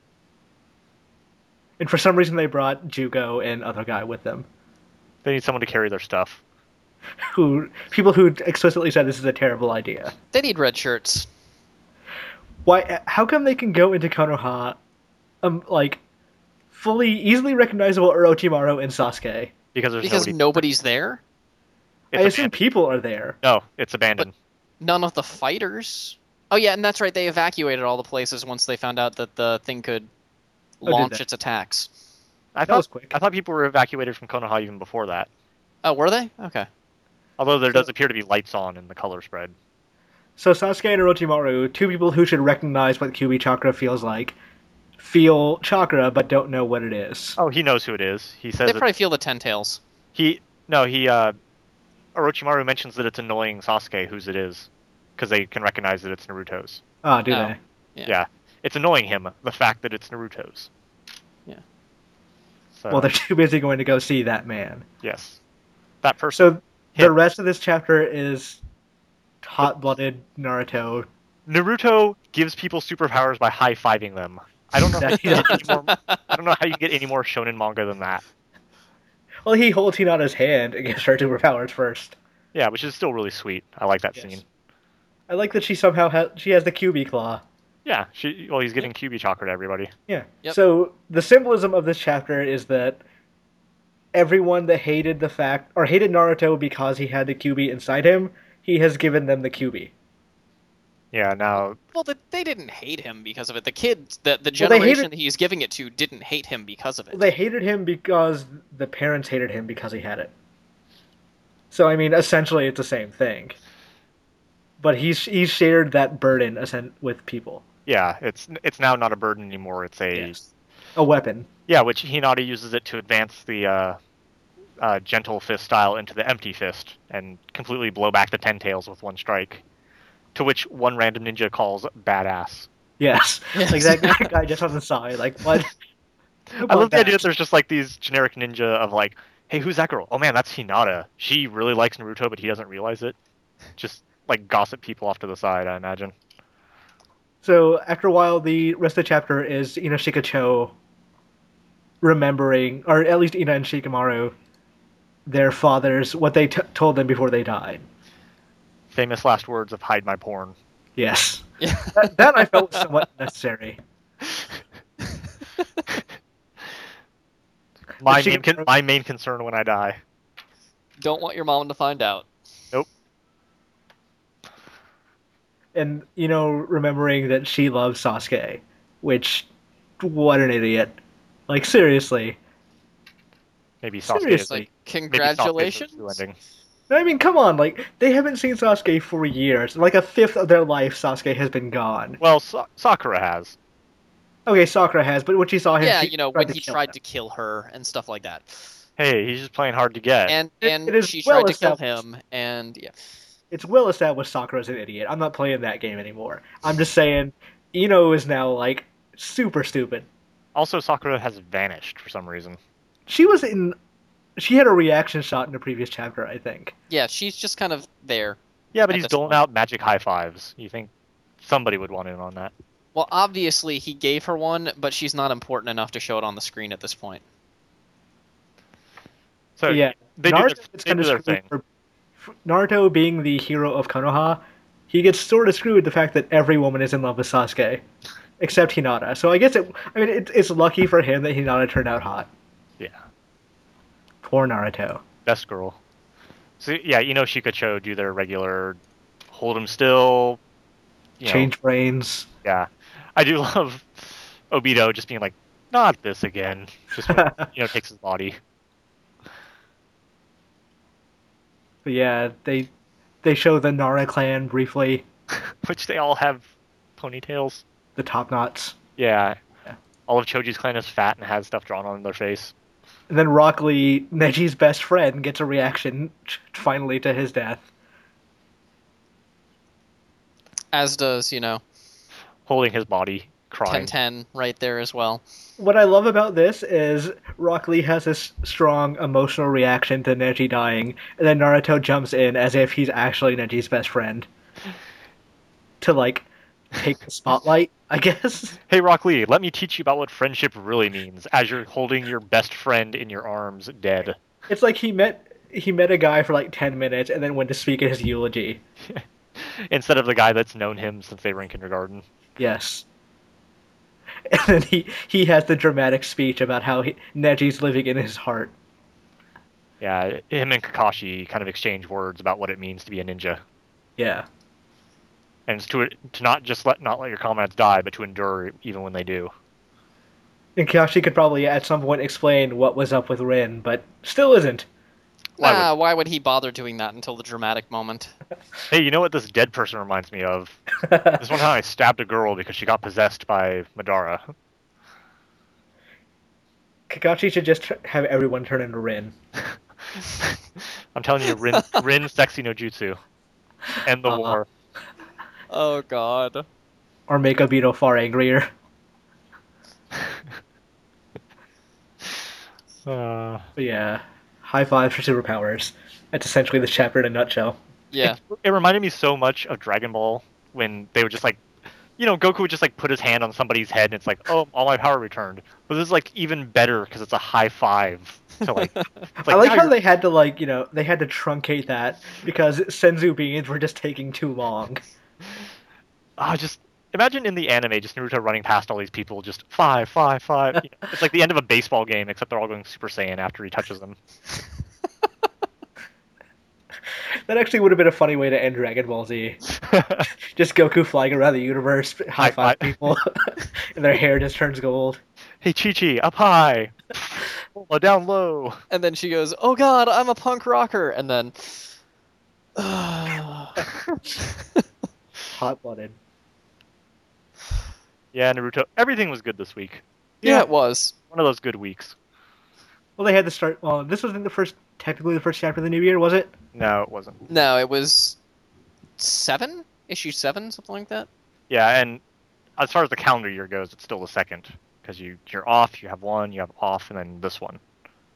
And for some reason, they brought Jugo and other guy with them, They need someone to carry their stuff. people who explicitly said this is a terrible idea. They need red shirts. Why? How come they can go into Konoha, like, fully, easily recognizable Orochimaru and Sasuke? Because there's Because nobody. nobody's there. It's I assume abandoned. people are there. No, it's abandoned. None of the fighters. Oh yeah, and that's right. They evacuated all the places once they found out that the thing could did launch they? its attacks. That was quick. I thought people were evacuated from Konoha even before that. Oh, were they? Okay. Although there So- does appear to be lights on in the color spread. So Sasuke and Orochimaru, two people who should recognize what Kyuubi chakra feels like, feel chakra but don't know what it is. Oh, he knows who it is. He says They that probably feel the ten tails. Orochimaru mentions that it's annoying Sasuke whose it is, because they can recognize that it's Naruto's. Ah, do Oh. they? Yeah. It's annoying him, the fact that it's Naruto's. Yeah. So, Well, they're too busy going to go see that man. yes. That person. So the rest of this chapter is hot-blooded Naruto. Naruto gives people superpowers by high-fiving them. I don't know how you get any more, I don't know how you get any more shonen manga than that. Well, he holds Hinata's hand and gives her superpowers first. Yeah, which is still really sweet. I like that Yes. scene. I like that she somehow has the Kyuubi claw. Yeah, he's getting Kyuubi chakra to everybody. Yeah. Yep. So the symbolism of this chapter is that everyone that hated hated Naruto because he had the Kyuubi inside him, he has given them the Kyuubi. Yeah, now Well, they didn't hate him because of it. The kids, the they generation hated- that he's giving it to, didn't hate him because of it. They hated him because the parents hated him because he had it. So I mean, essentially, it's the same thing. But he's shared that burden with people. yeah, it's now not a burden anymore. It's a A weapon. yeah, which Hinata uses it to advance the gentle fist style into the empty fist and completely blow back the Ten Tails with one strike. To which one random ninja calls badass. Yes. Yes. Like that guy just on the side. Like what? I love the idea that there's just like these generic ninja of like, hey, who's that girl? Oh man, that's Hinata. She really likes Naruto, but he doesn't realize it. Just like gossip people off to the side, I imagine. So after a while, the rest of the chapter is Inoshika Cho remembering, or at least Ina and Shikamaru, their fathers, what they told them before they died. Famous last words of hide my porn. Yes. Yeah. That I felt was somewhat necessary. My main concern when I die. Don't want your mom to find out. Nope. And, remembering that she loves Sasuke, which, what an idiot. Like, seriously. Maybe Sasuke Seriously. is Like, maybe Sasuke is congratulations. the true ending. I mean, come on, like, they haven't seen Sasuke for years. Like, a fifth of their life, Sasuke has been gone. Well, Sakura has. Okay, Sakura has, but when she saw him, Yeah, she when he kill tried him. to kill her and stuff like that. Hey, he's just playing hard to get. And It is she well tried to kill established. him, and yeah. It's well established Sakura's an idiot. I'm not playing that game anymore. I'm just saying, Ino is now, like, super stupid. Also, Sakura has vanished for some reason. She had a reaction shot in the previous chapter, I think. Yeah, she's just kind of there. Yeah, but At he's this doling point. out magic high fives. You think somebody would want in on that? Well, obviously he gave her one, but she's not important enough to show it on the screen at this point. So Yeah, they Naruto do gets their, they do their screwed thing. for Naruto being the hero of Konoha, he gets sort of screwed with the fact that every woman is in love with Sasuke, except Hinata. So I guess it's lucky for him that Hinata turned out hot. Yeah, Poor Naruto. best girl. So yeah, Shikacho do their regular hold him still. Change brains. Yeah, I do love Obito just being like, not this again. Just when, takes his body. But yeah, they show the Nara clan briefly, Which they all have ponytails. the top knots. Yeah. Yeah. All of Choji's clan is fat and has stuff drawn on their face. And then Rock Lee, Neji's best friend, gets a reaction finally to his death. As does, Holding his body, crying. 10-10 right there as well. What I love about this is Rock Lee has this strong emotional reaction to Neji dying, and then Naruto jumps in as if he's actually Neji's best friend. To, like, take the spotlight, I guess. Hey, Rock Lee, let me teach you about what friendship really means as you're holding your best friend in your arms, dead. It's like he met a guy for like 10 minutes and then went to speak at his eulogy. Instead of the guy that's known him since they were in kindergarten. Yes. And then he has the dramatic speech about how Neji's living in his heart. Yeah, him and Kakashi kind of exchange words about what it means to be a ninja. Yeah. And it's to not just not let your comrades die, but to endure even when they do. And Kakashi could probably at some point explain what was up with Rin, but still isn't. Why would he bother doing that until the dramatic moment? Hey, you know what this dead person reminds me of? This one time I stabbed a girl because she got possessed by Madara. Kakashi should just have everyone turn into Rin. I'm telling you, Rin sexy no jutsu. End the war. Oh god. Or make Obito far angrier. But yeah, high five for superpowers. That's essentially the chapter in a nutshell. Yeah. It reminded me so much of Dragon Ball when they would just like, Goku would just like put his hand on somebody's head and it's like, oh, all my power returned. But this is like even better because it's a high five. So like, I like how they had to they had to truncate that because Senzu beans were just taking too long. Just imagine in the anime, just Naruto running past all these people, just five. It's like the end of a baseball game, except they're all going Super Saiyan after he touches them. That actually would have been a funny way to end Dragon Ball Z. Just Goku flying around the universe, high five people, and their hair just turns gold. Hey, Chi-Chi, up high. Down low. And then she goes, "Oh god, I'm a punk rocker." And then Hot-blooded. Yeah, Naruto. Everything was good this week. Yeah, it was. One of those good weeks. Well, they had to start. Well, this wasn't technically the first chapter of the new year, was it? No, it wasn't. No, it was 7? Issue 7, something like that. Yeah, and as far as the calendar year goes, it's still the second. Because you're off, you have one, you have off, and then this one.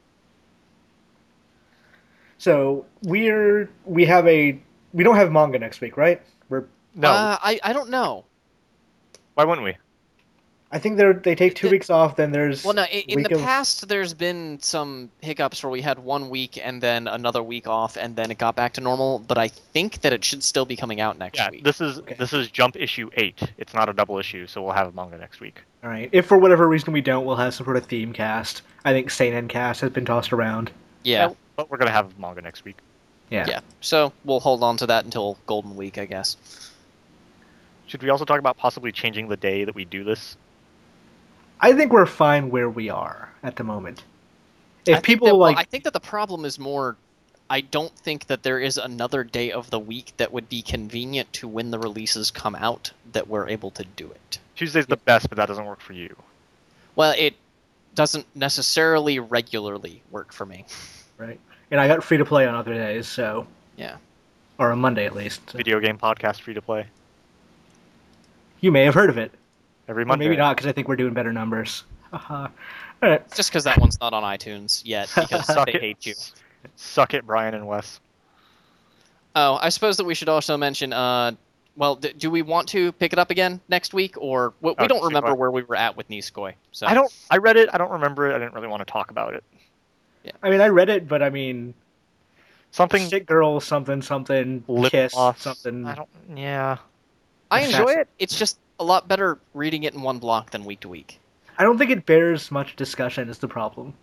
So we don't have manga next week, right? No. I don't know. Why wouldn't we? I think they take 2 weeks off. Then there's Well, no. In the past, there's been some hiccups where we had 1 week and then another week off, and then it got back to normal. But I think that it should still be coming out next week. This is Jump issue 8. It's not a double issue, so we'll have manga next week. All right. If for whatever reason we don't, we'll have some sort of theme cast. I think Seinen cast has been tossed around. Yeah. But we're gonna have manga next week. Yeah. Yeah. So we'll hold on to that until Golden Week, I guess. Should we also talk about possibly changing the day that we do this? I think we're fine where we are at the moment. If I think that the problem is more. I don't think that there is another day of the week that would be convenient to when the releases come out that we're able to do it. Tuesday's the best, but that doesn't work for you. Well, it doesn't necessarily regularly work for me. Right. And I got free to play on other days, so. Yeah. Or on Monday at least. So. Video game podcast free to play. You may have heard of it. Every Monday. Or maybe not, because I think we're doing better numbers. All right. Just because that one's not on iTunes yet, because they hate you. Suck it, Brian and Wes. Oh, I suppose that we should also mention. Well, do we want to pick it up again next week, or we don't remember where we were at with Nisekoi? So I read it. I don't remember it. I didn't really want to talk about it. Yeah. I mean, I read it, but I mean, something shit girl, something, kiss, something. Yeah. I enjoy it. It's just a lot better reading it in one block than week to week. I don't think it bears much discussion is the problem.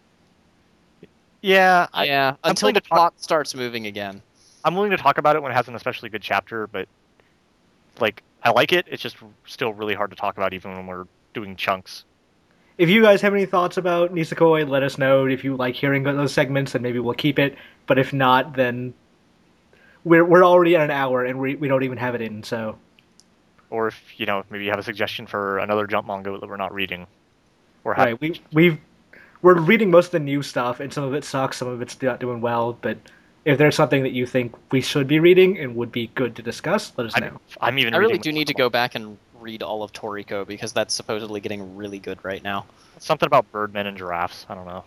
Yeah. Until the plot starts moving again. I'm willing to talk about it when it has an especially good chapter, but like I like it. It's just still really hard to talk about even when we're doing chunks. If you guys have any thoughts about Nisekoi, let us know. If you like hearing those segments, then maybe we'll keep it. But if not, then we're already at an hour and we don't even have it in. So. Or if maybe you have a suggestion for another Jump manga that we're not reading, or right, we're reading most of the new stuff, and some of it sucks, some of it's not doing well. But if there's something that you think we should be reading and would be good to discuss, let us know. I really do need to go back and read all of Toriko because that's supposedly getting really good right now. Something about birdmen and giraffes. I don't know.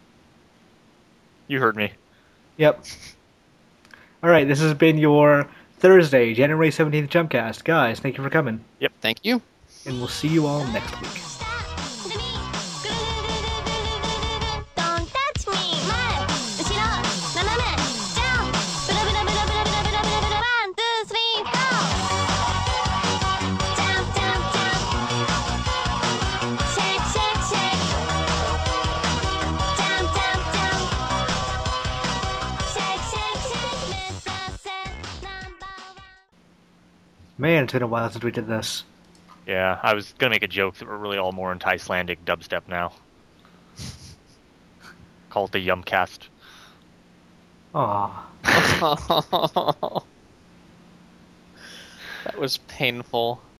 You heard me. Yep. All right, this has been your Thursday, January 17th Jumpcast. Guys, thank you for coming. Thank you. And we'll see you all next week. Don't touch me! 前、後ろ、斜め、ジャンプ、ブラブラブラブラブラブラブラブラ、ワン、ツー、スリー、ゴー！ジャンプ、ジャンプ、ジャンプ、シェイク、シェイク、シェイク、ジャンプ、ジャンプ、ジャンプ、シェイク、シェイク、シェイク、目指せ、ナンバーワン。 Man, it's been a while since we did this. Yeah, I was gonna make a joke that we're really all more into Icelandic dubstep now. Call it the Yumcast. Aw. That was painful.